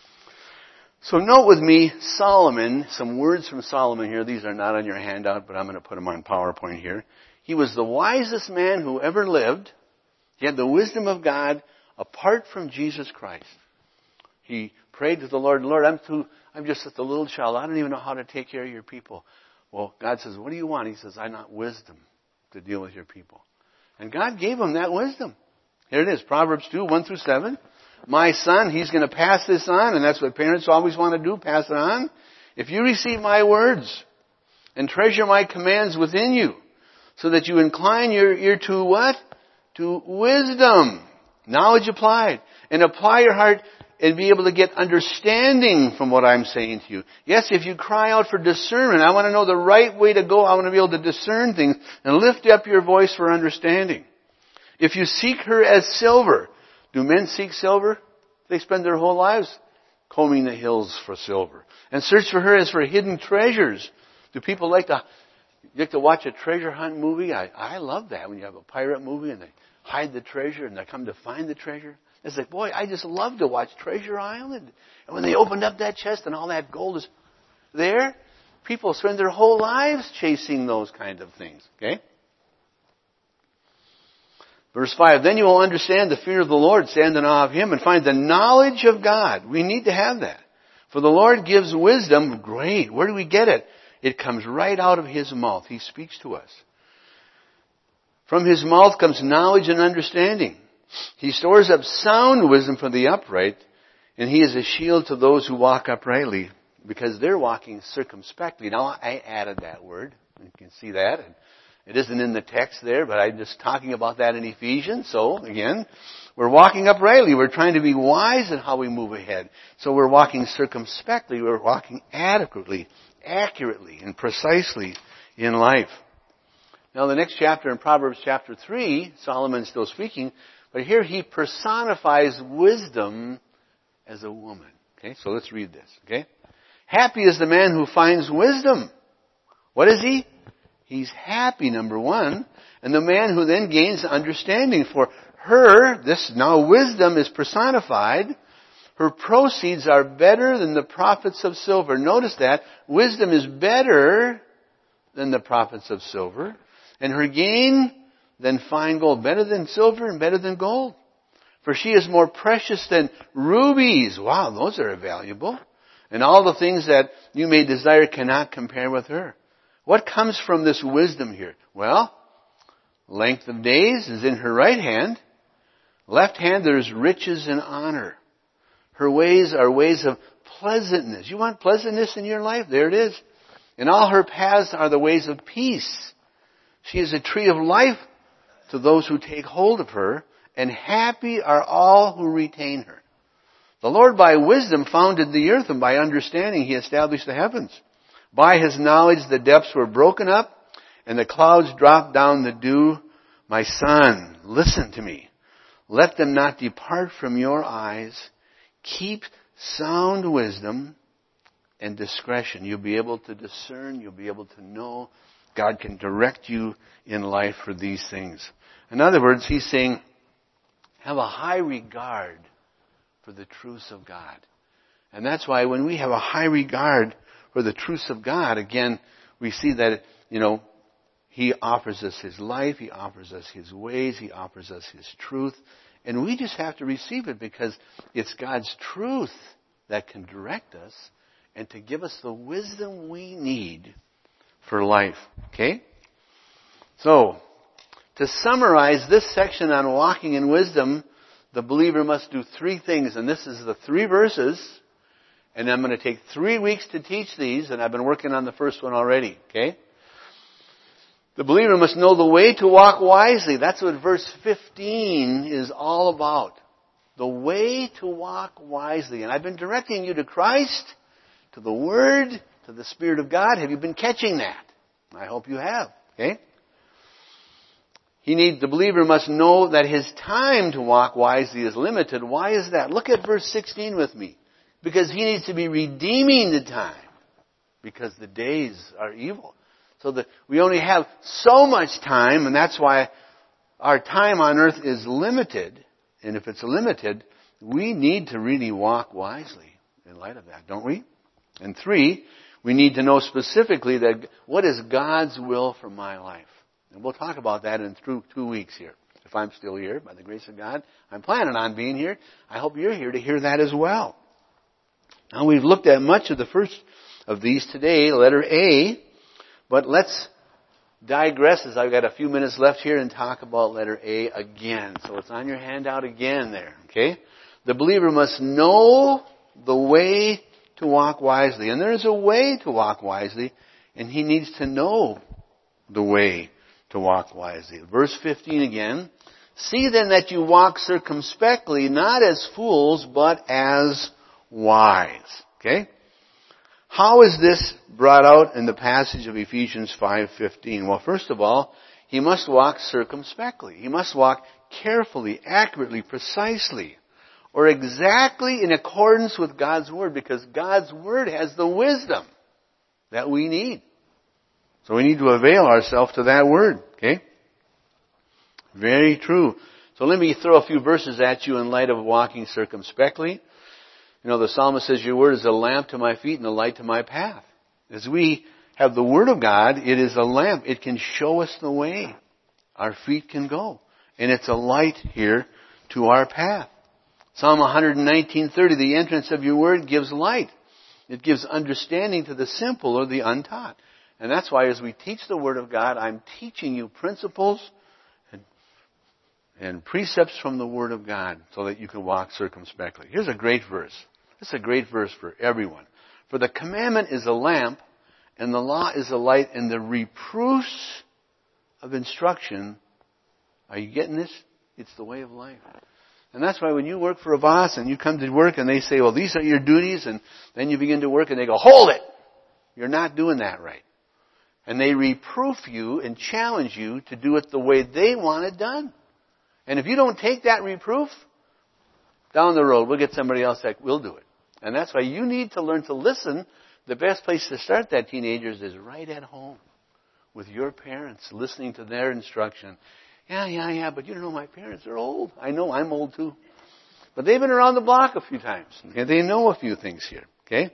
So note with me Solomon, some words from Solomon here. These are not on your handout, but I'm going to put them on PowerPoint here. He was the wisest man who ever lived. He had the wisdom of God apart from Jesus Christ. He prayed to the Lord, Lord, I'm too, I'm just a little child. I don't even know how to take care of your people. Well, God says, what do you want? He says, I want wisdom to deal with your people. And God gave him that wisdom. Here it is, Proverbs two, one through seven. My son, he's going to pass this on, and that's what parents always want to do, pass it on. If you receive my words and treasure my commands within you, so that you incline your ear to what? To wisdom. Knowledge applied. And apply your heart and be able to get understanding from what I'm saying to you. Yes, if you cry out for discernment, I want to know the right way to go. I want to be able to discern things and lift up your voice for understanding. If you seek her as silver. Do men seek silver? They spend their whole lives combing the hills for silver. And search for her as for hidden treasures. Do people like to, you like to watch a treasure hunt movie? I, I love that when you have a pirate movie and they hide the treasure and they come to find the treasure. It's like, boy, I just love to watch Treasure Island. And when they opened up that chest and all that gold is there, people spend their whole lives chasing those kind of things. Okay? Verse five, then you will understand the fear of the Lord, stand in awe of Him, and find the knowledge of God. We need to have that. For the Lord gives wisdom. Great. Where do we get it? It comes right out of His mouth. He speaks to us. From His mouth comes knowledge and understanding. He stores up sound wisdom for the upright, and He is a shield to those who walk uprightly, because they're walking circumspectly. Now, I added that word. You can see that. It isn't in the text there, but I'm just talking about that in Ephesians. So, again, we're walking uprightly. We're trying to be wise in how we move ahead. So we're walking circumspectly. We're walking adequately, accurately, and precisely in life. Now, the next chapter in Proverbs chapter three, Solomon's still speaking, but here he personifies wisdom as a woman. Okay, so let's read this. Okay, happy is the man who finds wisdom. What is he? He's happy, number one. And the man who then gains understanding. For her, this now wisdom is personified. Her proceeds are better than the profits of silver. Notice that. Wisdom is better than the profits of silver. And her gain than fine gold. Better than silver and better than gold. For she is more precious than rubies. Wow, those are valuable. And all the things that you may desire cannot compare with her. What comes from this wisdom here? Well, length of days is in her right hand. Left hand there's riches and honor. Her ways are ways of pleasantness. You want pleasantness in your life? There it is. And all her paths are the ways of peace. She is a tree of life to those who take hold of her, and happy are all who retain her. The Lord by wisdom founded the earth, and by understanding He established the heavens. By His knowledge the depths were broken up, and the clouds dropped down the dew. My son, listen to me. Let them not depart from your eyes. Keep sound wisdom and discretion. You'll be able to discern. You'll be able to know. God can direct you in life for these things. In other words, He's saying, have a high regard for the truths of God. And that's why when we have a high regard for the truths of God, again, we see that, you know, He offers us His life, He offers us His ways, He offers us His truth. And we just have to receive it because it's God's truth that can direct us and to give us the wisdom we need for life. Okay? So, to summarize this section on walking in wisdom, the believer must do three things. And this is the three verses. And I'm going to take three weeks to teach these. And I've been working on the first one already. Okay? The believer must know the way to walk wisely. That's what verse fifteen is all about. The way to walk wisely. And I've been directing you to Christ, to the Word, to the Spirit of God. Have you been catching that? I hope you have. Okay? He needs, the believer must know that his time to walk wisely is limited. Why is that? Look at verse sixteen with me. Because he needs to be redeeming the time. Because the days are evil. So that we only have so much time, and that's why our time on earth is limited. And if it's limited, we need to really walk wisely in light of that, don't we? And three, we need to know specifically that what is God's will for my life. And we'll talk about that in two, two weeks here. If I'm still here, by the grace of God, I'm planning on being here. I hope you're here to hear that as well. Now, we've looked at much of the first of these today, letter A, but let's digress as I've got a few minutes left here and talk about letter A again. So it's on your handout again there, okay? The believer must know the way to walk wisely. And there is a way to walk wisely, and he needs to know the way to walk wisely. Verse fifteen again. See then that you walk circumspectly, not as fools, but as wise. Okay? How is this brought out in the passage of Ephesians five fifteen? Well, first of all, he must walk circumspectly. He must walk carefully, accurately, precisely, or exactly in accordance with God's Word, because God's Word has the wisdom that we need. So we need to avail ourselves to that Word. Okay? Very true. So let me throw a few verses at you in light of walking circumspectly. You know, the psalmist says, your Word is a lamp to my feet and a light to my path. As we have the Word of God, it is a lamp. It can show us the way our feet can go. And it's a light here to our path. Psalm one nineteen thirty, the entrance of your Word gives light. It gives understanding to the simple or the untaught. And that's why as we teach the Word of God, I'm teaching you principles and, and precepts from the Word of God so that you can walk circumspectly. Here's a great verse. This is a great verse for everyone. For the commandment is a lamp, and the law is a light, and the reproofs of instruction, are you getting this? It's the way of life. And that's why when you work for a boss and you come to work and they say, well, these are your duties, and then you begin to work and they go, hold it! You're not doing that right. And they reproof you and challenge you to do it the way they want it done. And if you don't take that reproof, down the road, we'll get somebody else that will do it. And that's why you need to learn to listen. The best place to start that, teenagers, is right at home with your parents, listening to their instruction. Yeah, yeah, yeah, but you don't know, my parents are old. I know, I'm old too. But they've been around the block a few times. Okay? They know a few things here. Okay?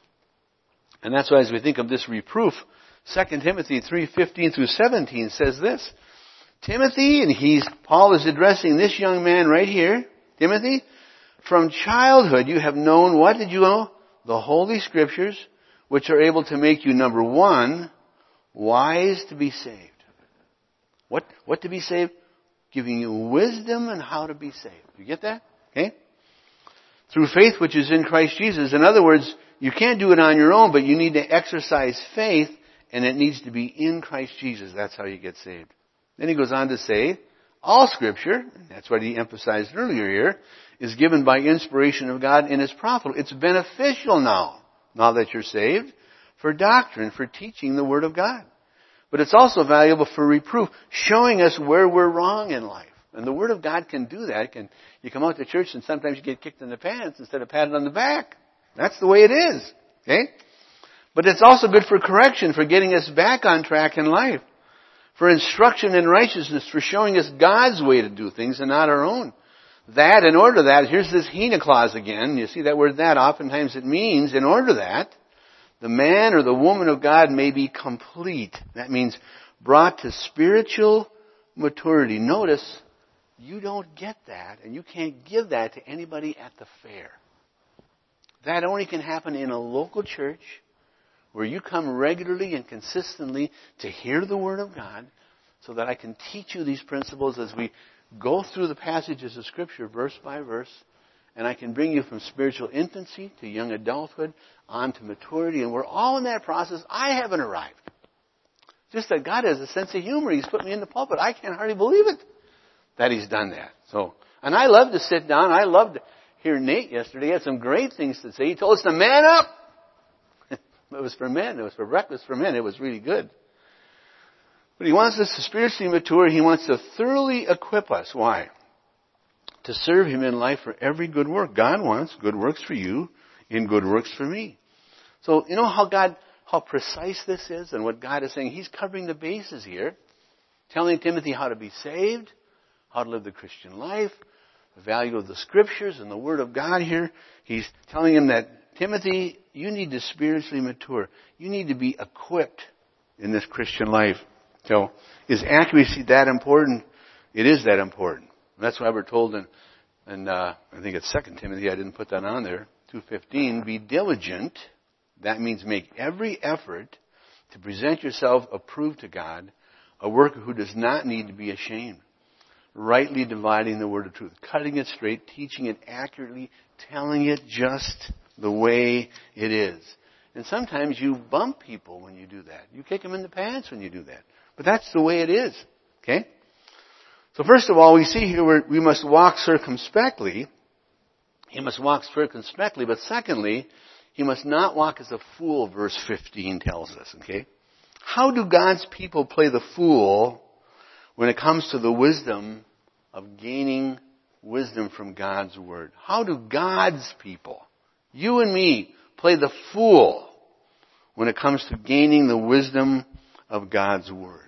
And that's why as we think of this reproof, Second Timothy three fifteen through seventeen says this. Timothy, and he's, Paul is addressing this young man right here. Timothy, from childhood you have known, what did you know? The Holy Scriptures, which are able to make you, number one, wise to be saved. What, what to be saved? Giving you wisdom on how to be saved. You get that? Okay? Through faith which is in Christ Jesus. In other words, you can't do it on your own, but you need to exercise faith, and it needs to be in Christ Jesus. That's how you get saved. Then he goes on to say, all Scripture, that's what he emphasized earlier here, is given by inspiration of God and is profitable. It's beneficial now, now that you're saved, for doctrine, for teaching the Word of God. But it's also valuable for reproof, showing us where we're wrong in life. And the Word of God can do that. Can, you come out to church and sometimes you get kicked in the pants instead of patted on the back. That's the way it is. Okay? But it's also good for correction, for getting us back on track in life. For instruction in righteousness, for showing us God's way to do things and not our own. That, in order that, here's this hina clause again. You see that word that, oftentimes it means, in order that, the man or the woman of God may be complete. That means brought to spiritual maturity. Notice, you don't get that, and you can't give that to anybody at the fair. That only can happen in a local church where you come regularly and consistently to hear the Word of God, so that I can teach you these principles as we go through the passages of Scripture verse by verse, and I can bring you from spiritual infancy to young adulthood on to maturity, and we're all in that process. I haven't arrived. Just that God has a sense of humor. He's put me in the pulpit. I can't hardly believe it that He's done that. So, and I love to sit down. I loved to hear Nate yesterday. He had some great things to say. He told us to man up. It was for men. It was for breakfast for men. It was really good. But He wants us to spiritually mature. He wants to thoroughly equip us. Why? To serve Him in life for every good work. God wants good works for you and good works for me. So, you know how God, how precise this is and what God is saying? He's covering the bases here. Telling Timothy how to be saved, how to live the Christian life, the value of the Scriptures and the Word of God here. He's telling him that, Timothy, you need to spiritually mature. You need to be equipped in this Christian life. So, is accuracy that important? It is that important. That's why we're told in, in uh, I think it's Second Timothy, I didn't put that on there, two fifteen, be diligent. That means make every effort to present yourself approved to God, a worker who does not need to be ashamed. Rightly dividing the word of truth, cutting it straight, teaching it accurately, telling it just the way it is. And sometimes you bump people when you do that. You kick them in the pants when you do that. But that's the way it is. Okay? So first of all, we see here where we must walk circumspectly. He must walk circumspectly. But secondly, he must not walk as a fool, verse fifteen tells us. Okay? How do God's people play the fool when it comes to the wisdom of gaining wisdom from God's Word? How do God's people, you and me, play the fool when it comes to gaining the wisdom of God's Word?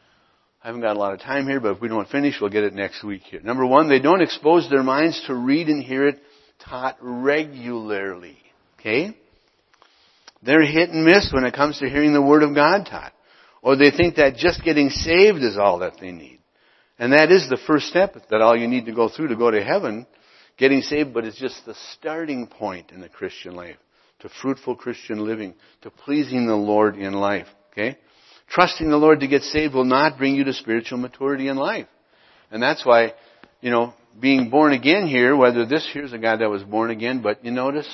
I haven't got a lot of time here, but if we don't finish, we'll get it next week here. Number one, they don't expose their minds to read and hear it taught regularly. Okay? They're hit and miss when it comes to hearing the Word of God taught. Or they think that just getting saved is all that they need. And that is the first step, that all you need to go through to go to heaven, getting saved, but it's just the starting point in the Christian life, to fruitful Christian living, to pleasing the Lord in life. Okay? Trusting the Lord to get saved will not bring you to spiritual maturity in life. And that's why, you know, being born again here, whether this here's a guy that was born again, but you notice,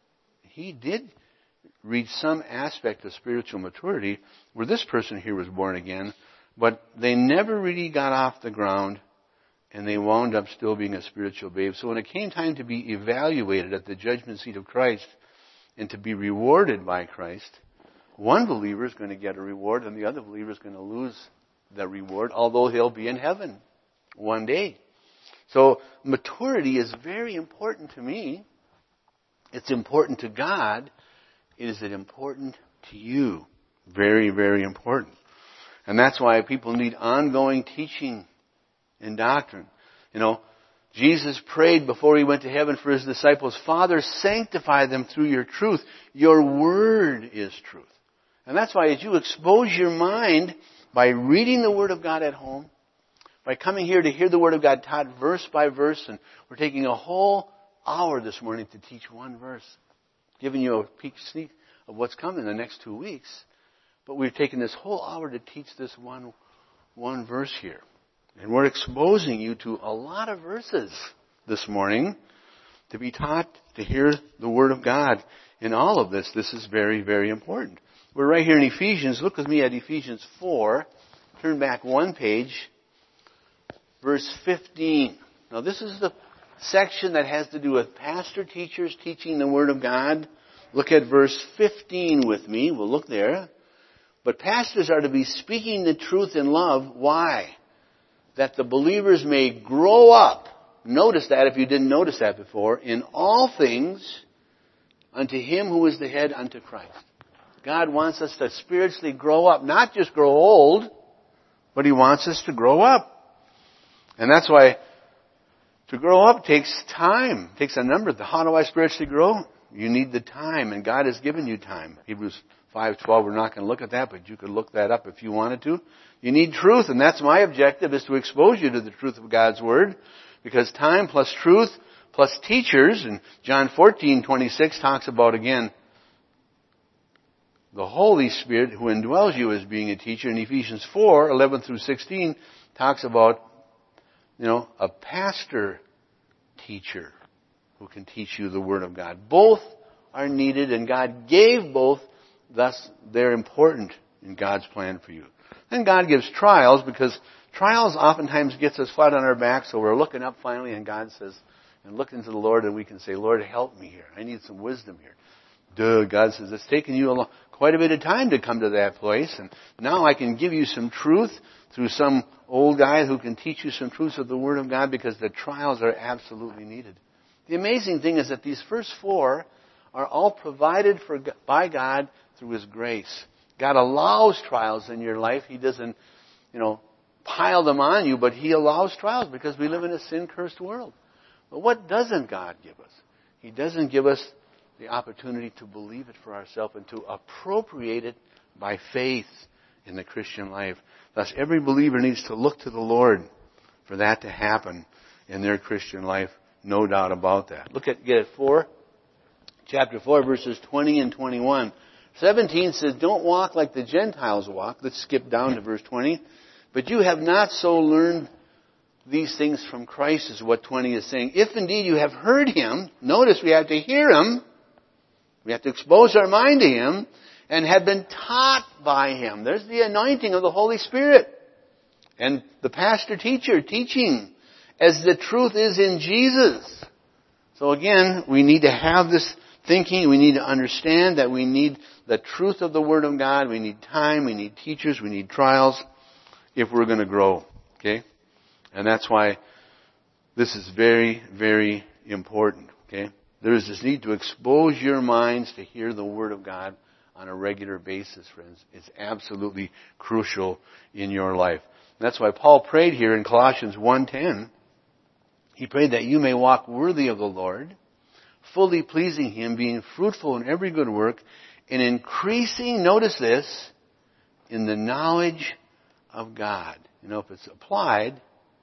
he did reach some aspect of spiritual maturity where this person here was born again, but they never really got off the ground and they wound up still being a spiritual babe. So when it came time to be evaluated at the judgment seat of Christ and to be rewarded by Christ, one believer is going to get a reward and the other believer is going to lose the reward, although he'll be in heaven one day. So maturity is very important to me. It's important to God. Is it important to you? Very, very important. And that's why people need ongoing teaching and doctrine. You know, Jesus prayed before He went to heaven for His disciples, Father, sanctify them through your truth. Your word is truth. And that's why as you expose your mind by reading the Word of God at home, by coming here to hear the Word of God taught verse by verse, and we're taking a whole hour this morning to teach one verse, giving you a peek sneak of what's coming in the next two weeks. But we've taken this whole hour to teach this one, one verse here. And we're exposing you to a lot of verses this morning to be taught, to hear the Word of God. In all of this, this is very, very important. We're right here in Ephesians. Look with me at Ephesians four. Turn back one page. Verse fifteen. Now this is the section that has to do with pastor teachers teaching the Word of God. Look at verse fifteen with me. We'll look there. But pastors are to be speaking the truth in love. Why? That the believers may grow up. Notice that if you didn't notice that before. In all things unto Him who is the head, unto Christ. God wants us to spiritually grow up. Not just grow old, but He wants us to grow up. And that's why to grow up takes time. It takes a number. How do I spiritually grow? You need the time, and God has given you time. Hebrews five twelve, we're not going to look at that, but you could look that up if you wanted to. You need truth, and that's my objective, is to expose you to the truth of God's Word. Because time plus truth plus teachers. And John fourteen twenty-six talks about, again, the Holy Spirit who indwells you as being a teacher. And Ephesians four eleven through sixteen talks about, you know, a pastor teacher who can teach you the Word of God. Both are needed, and God gave both, thus they're important in God's plan for you. Then God gives trials, because trials oftentimes gets us flat on our back, so we're looking up finally, and God says, and looking to the Lord, and we can say, Lord, help me here. I need some wisdom here. Duh, God says, it's taken you a long, quite a bit of time to come to that place, and now I can give you some truth through some old guy who can teach you some truths of the Word of God, because the trials are absolutely needed. The amazing thing is that these first four are all provided for by God through His grace. God allows trials in your life. He doesn't, you know, pile them on you, but He allows trials because we live in a sin-cursed world. But what doesn't God give us? He doesn't give us the opportunity to believe it for ourselves and to appropriate it by faith in the Christian life. Thus, every believer needs to look to the Lord for that to happen in their Christian life. No doubt about that. Look at, get it, four. Chapter four, verses twenty and twenty-one. seventeen says, don't walk like the Gentiles walk. Let's skip down to verse twenty. But you have not so learned these things from Christ, is what twenty is saying. If indeed you have heard Him, notice we have to hear Him. We have to expose our mind to Him, and have been taught by Him. There's the anointing of the Holy Spirit. And the pastor teacher teaching as the truth is in Jesus. So again, we need to have this thinking. We need to understand that we need the truth of the Word of God. We need time. We need teachers. We need trials if we're going to grow. Okay? And that's why this is very, very important. Okay? There is this need to expose your minds to hear the Word of God on a regular basis, friends. It's absolutely crucial in your life. That's why Paul prayed here in Colossians one ten. He prayed that you may walk worthy of the Lord, fully pleasing Him, being fruitful in every good work, and increasing, notice this, in the knowledge of God. You know, if it's applied,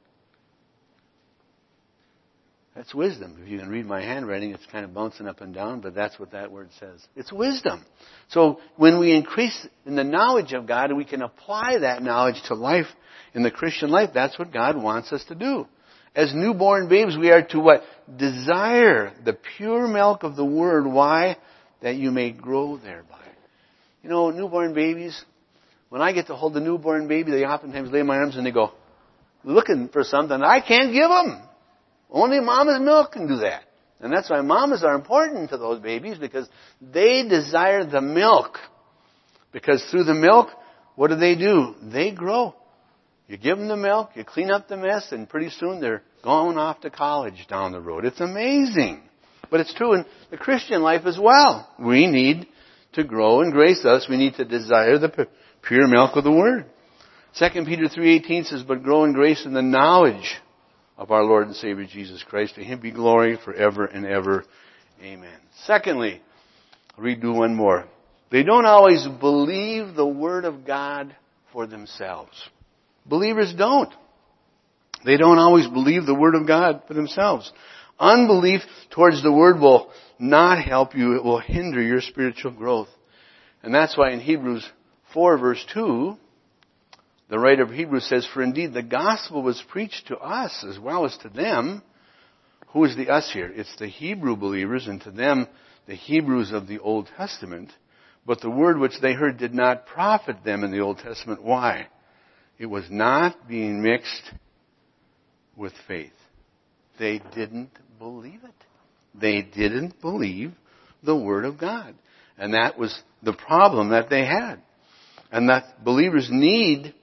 that's wisdom. If you can read my handwriting, it's kind of bouncing up and down, but that's what that word says. It's wisdom. So when we increase in the knowledge of God, and we can apply that knowledge to life, in the Christian life, that's what God wants us to do. As newborn babes, we are to what? Desire the pure milk of the Word. Why? That you may grow thereby. You know, newborn babies, when I get to hold a newborn baby, they oftentimes lay in my arms and they go, looking for something I can't give them. Only mama's milk can do that. And that's why mamas are important to those babies, because they desire the milk. Because through the milk, what do they do? They grow. You give them the milk, you clean up the mess, and pretty soon they're going off to college down the road. It's amazing. But it's true in the Christian life as well. We need to grow in grace. Thus, we need to desire the pure milk of the Word. Second Peter three eighteen says, but grow in grace in the knowledge of our Lord and Savior Jesus Christ. To Him be glory forever and ever. Amen. Secondly, I'll read do one more. They don't always believe the Word of God for themselves. Believers don't. They don't always believe the Word of God for themselves. Unbelief towards the Word will not help you. It will hinder your spiritual growth. And that's why in Hebrews four verse two, the writer of Hebrews says, for indeed the gospel was preached to us as well as to them. Who is the us here? It's the Hebrew believers, and to them the Hebrews of the Old Testament. But the word which they heard did not profit them in the Old Testament. Why? It was not being mixed with faith. They didn't believe it. They didn't believe the Word of God. And that was the problem that they had. And that believers need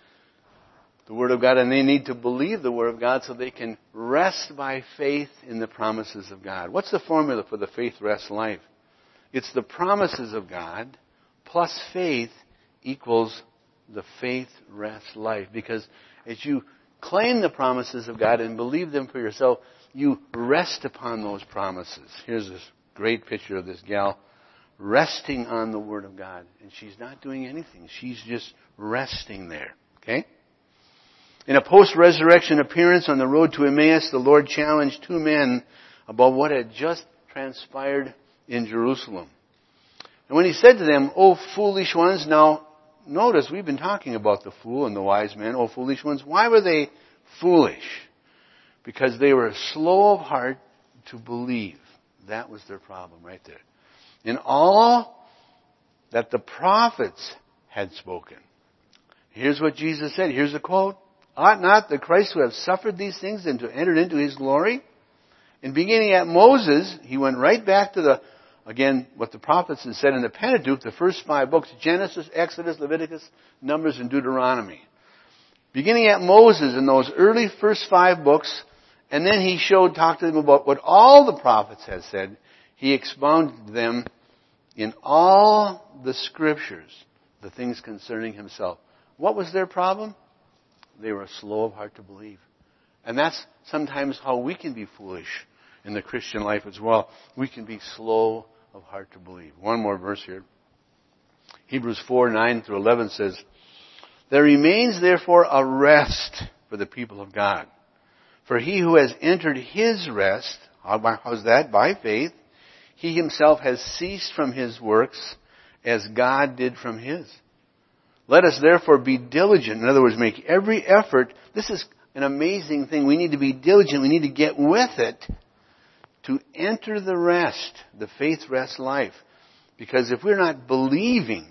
the Word of God, and they need to believe the Word of God so they can rest by faith in the promises of God. What's the formula for the faith rest life? It's the promises of God plus faith equals the faith rest life. Because as you claim the promises of God and believe them for yourself, you rest upon those promises. Here's this great picture of this gal resting on the Word of God. And she's not doing anything. She's just resting there. Okay? In a post-resurrection appearance on the road to Emmaus, the Lord challenged two men about what had just transpired in Jerusalem. And when he said to them, "O foolish ones," now notice we've been talking about the fool and the wise men. "O foolish ones," why were they foolish? Because they were slow of heart to believe. That was their problem right there. In all that the prophets had spoken. Here's what Jesus said. Here's a quote. "Ought not the Christ to have suffered these things and to enter into His glory?" And beginning at Moses, he went right back to the, again, what the prophets had said in the Pentateuch, the first five books, Genesis, Exodus, Leviticus, Numbers, and Deuteronomy. Beginning at Moses in those early first five books, and then he showed, talked to them about what all the prophets had said. He expounded them in all the scriptures, the things concerning himself. What was their problem? They were slow of heart to believe. And that's sometimes how we can be foolish in the Christian life as well. We can be slow of heart to believe. One more verse here. Hebrews four, nine through eleven says, "There remains therefore a rest for the people of God. For he who has entered his rest," how's that? By faith, "he himself has ceased from his works as God did from his. Let us therefore be diligent." In other words, make every effort. This is an amazing thing. We need to be diligent. We need to get with it to enter the rest, the faith rest life. Because if we're not believing,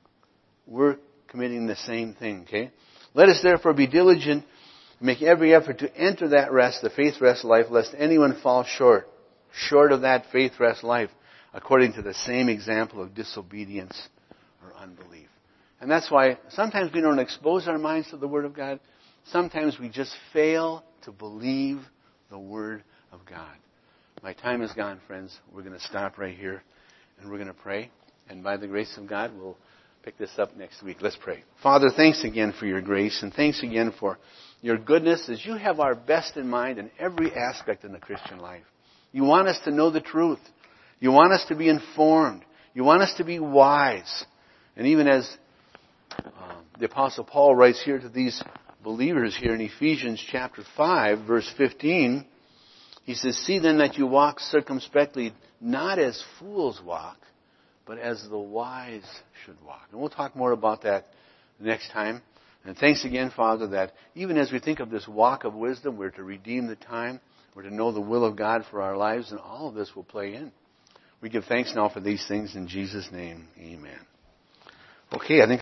we're committing the same thing, okay? "Let us therefore be diligent, make every effort to enter that rest, the faith rest life, lest anyone fall short, short of that faith rest life, according to the same example of disobedience or unbelief." And that's why sometimes we don't expose our minds to the Word of God. Sometimes we just fail to believe the Word of God. My time is gone, friends. We're going to stop right here and we're going to pray. And by the grace of God, we'll pick this up next week. Let's pray. Father, thanks again for your grace and thanks again for your goodness as you have our best in mind in every aspect in the Christian life. You want us to know the truth. You want us to be informed. You want us to be wise. And even as uh, the Apostle Paul writes here to these believers here in Ephesians chapter five, verse fifteen, he says, "See then that you walk circumspectly, not as fools walk, but as the wise should walk." And we'll talk more about that next time. And thanks again, Father, that even as we think of this walk of wisdom, we're to redeem the time, we're to know the will of God for our lives, and all of this will play in. We give thanks now for these things in Jesus' name. Amen. Okay, I think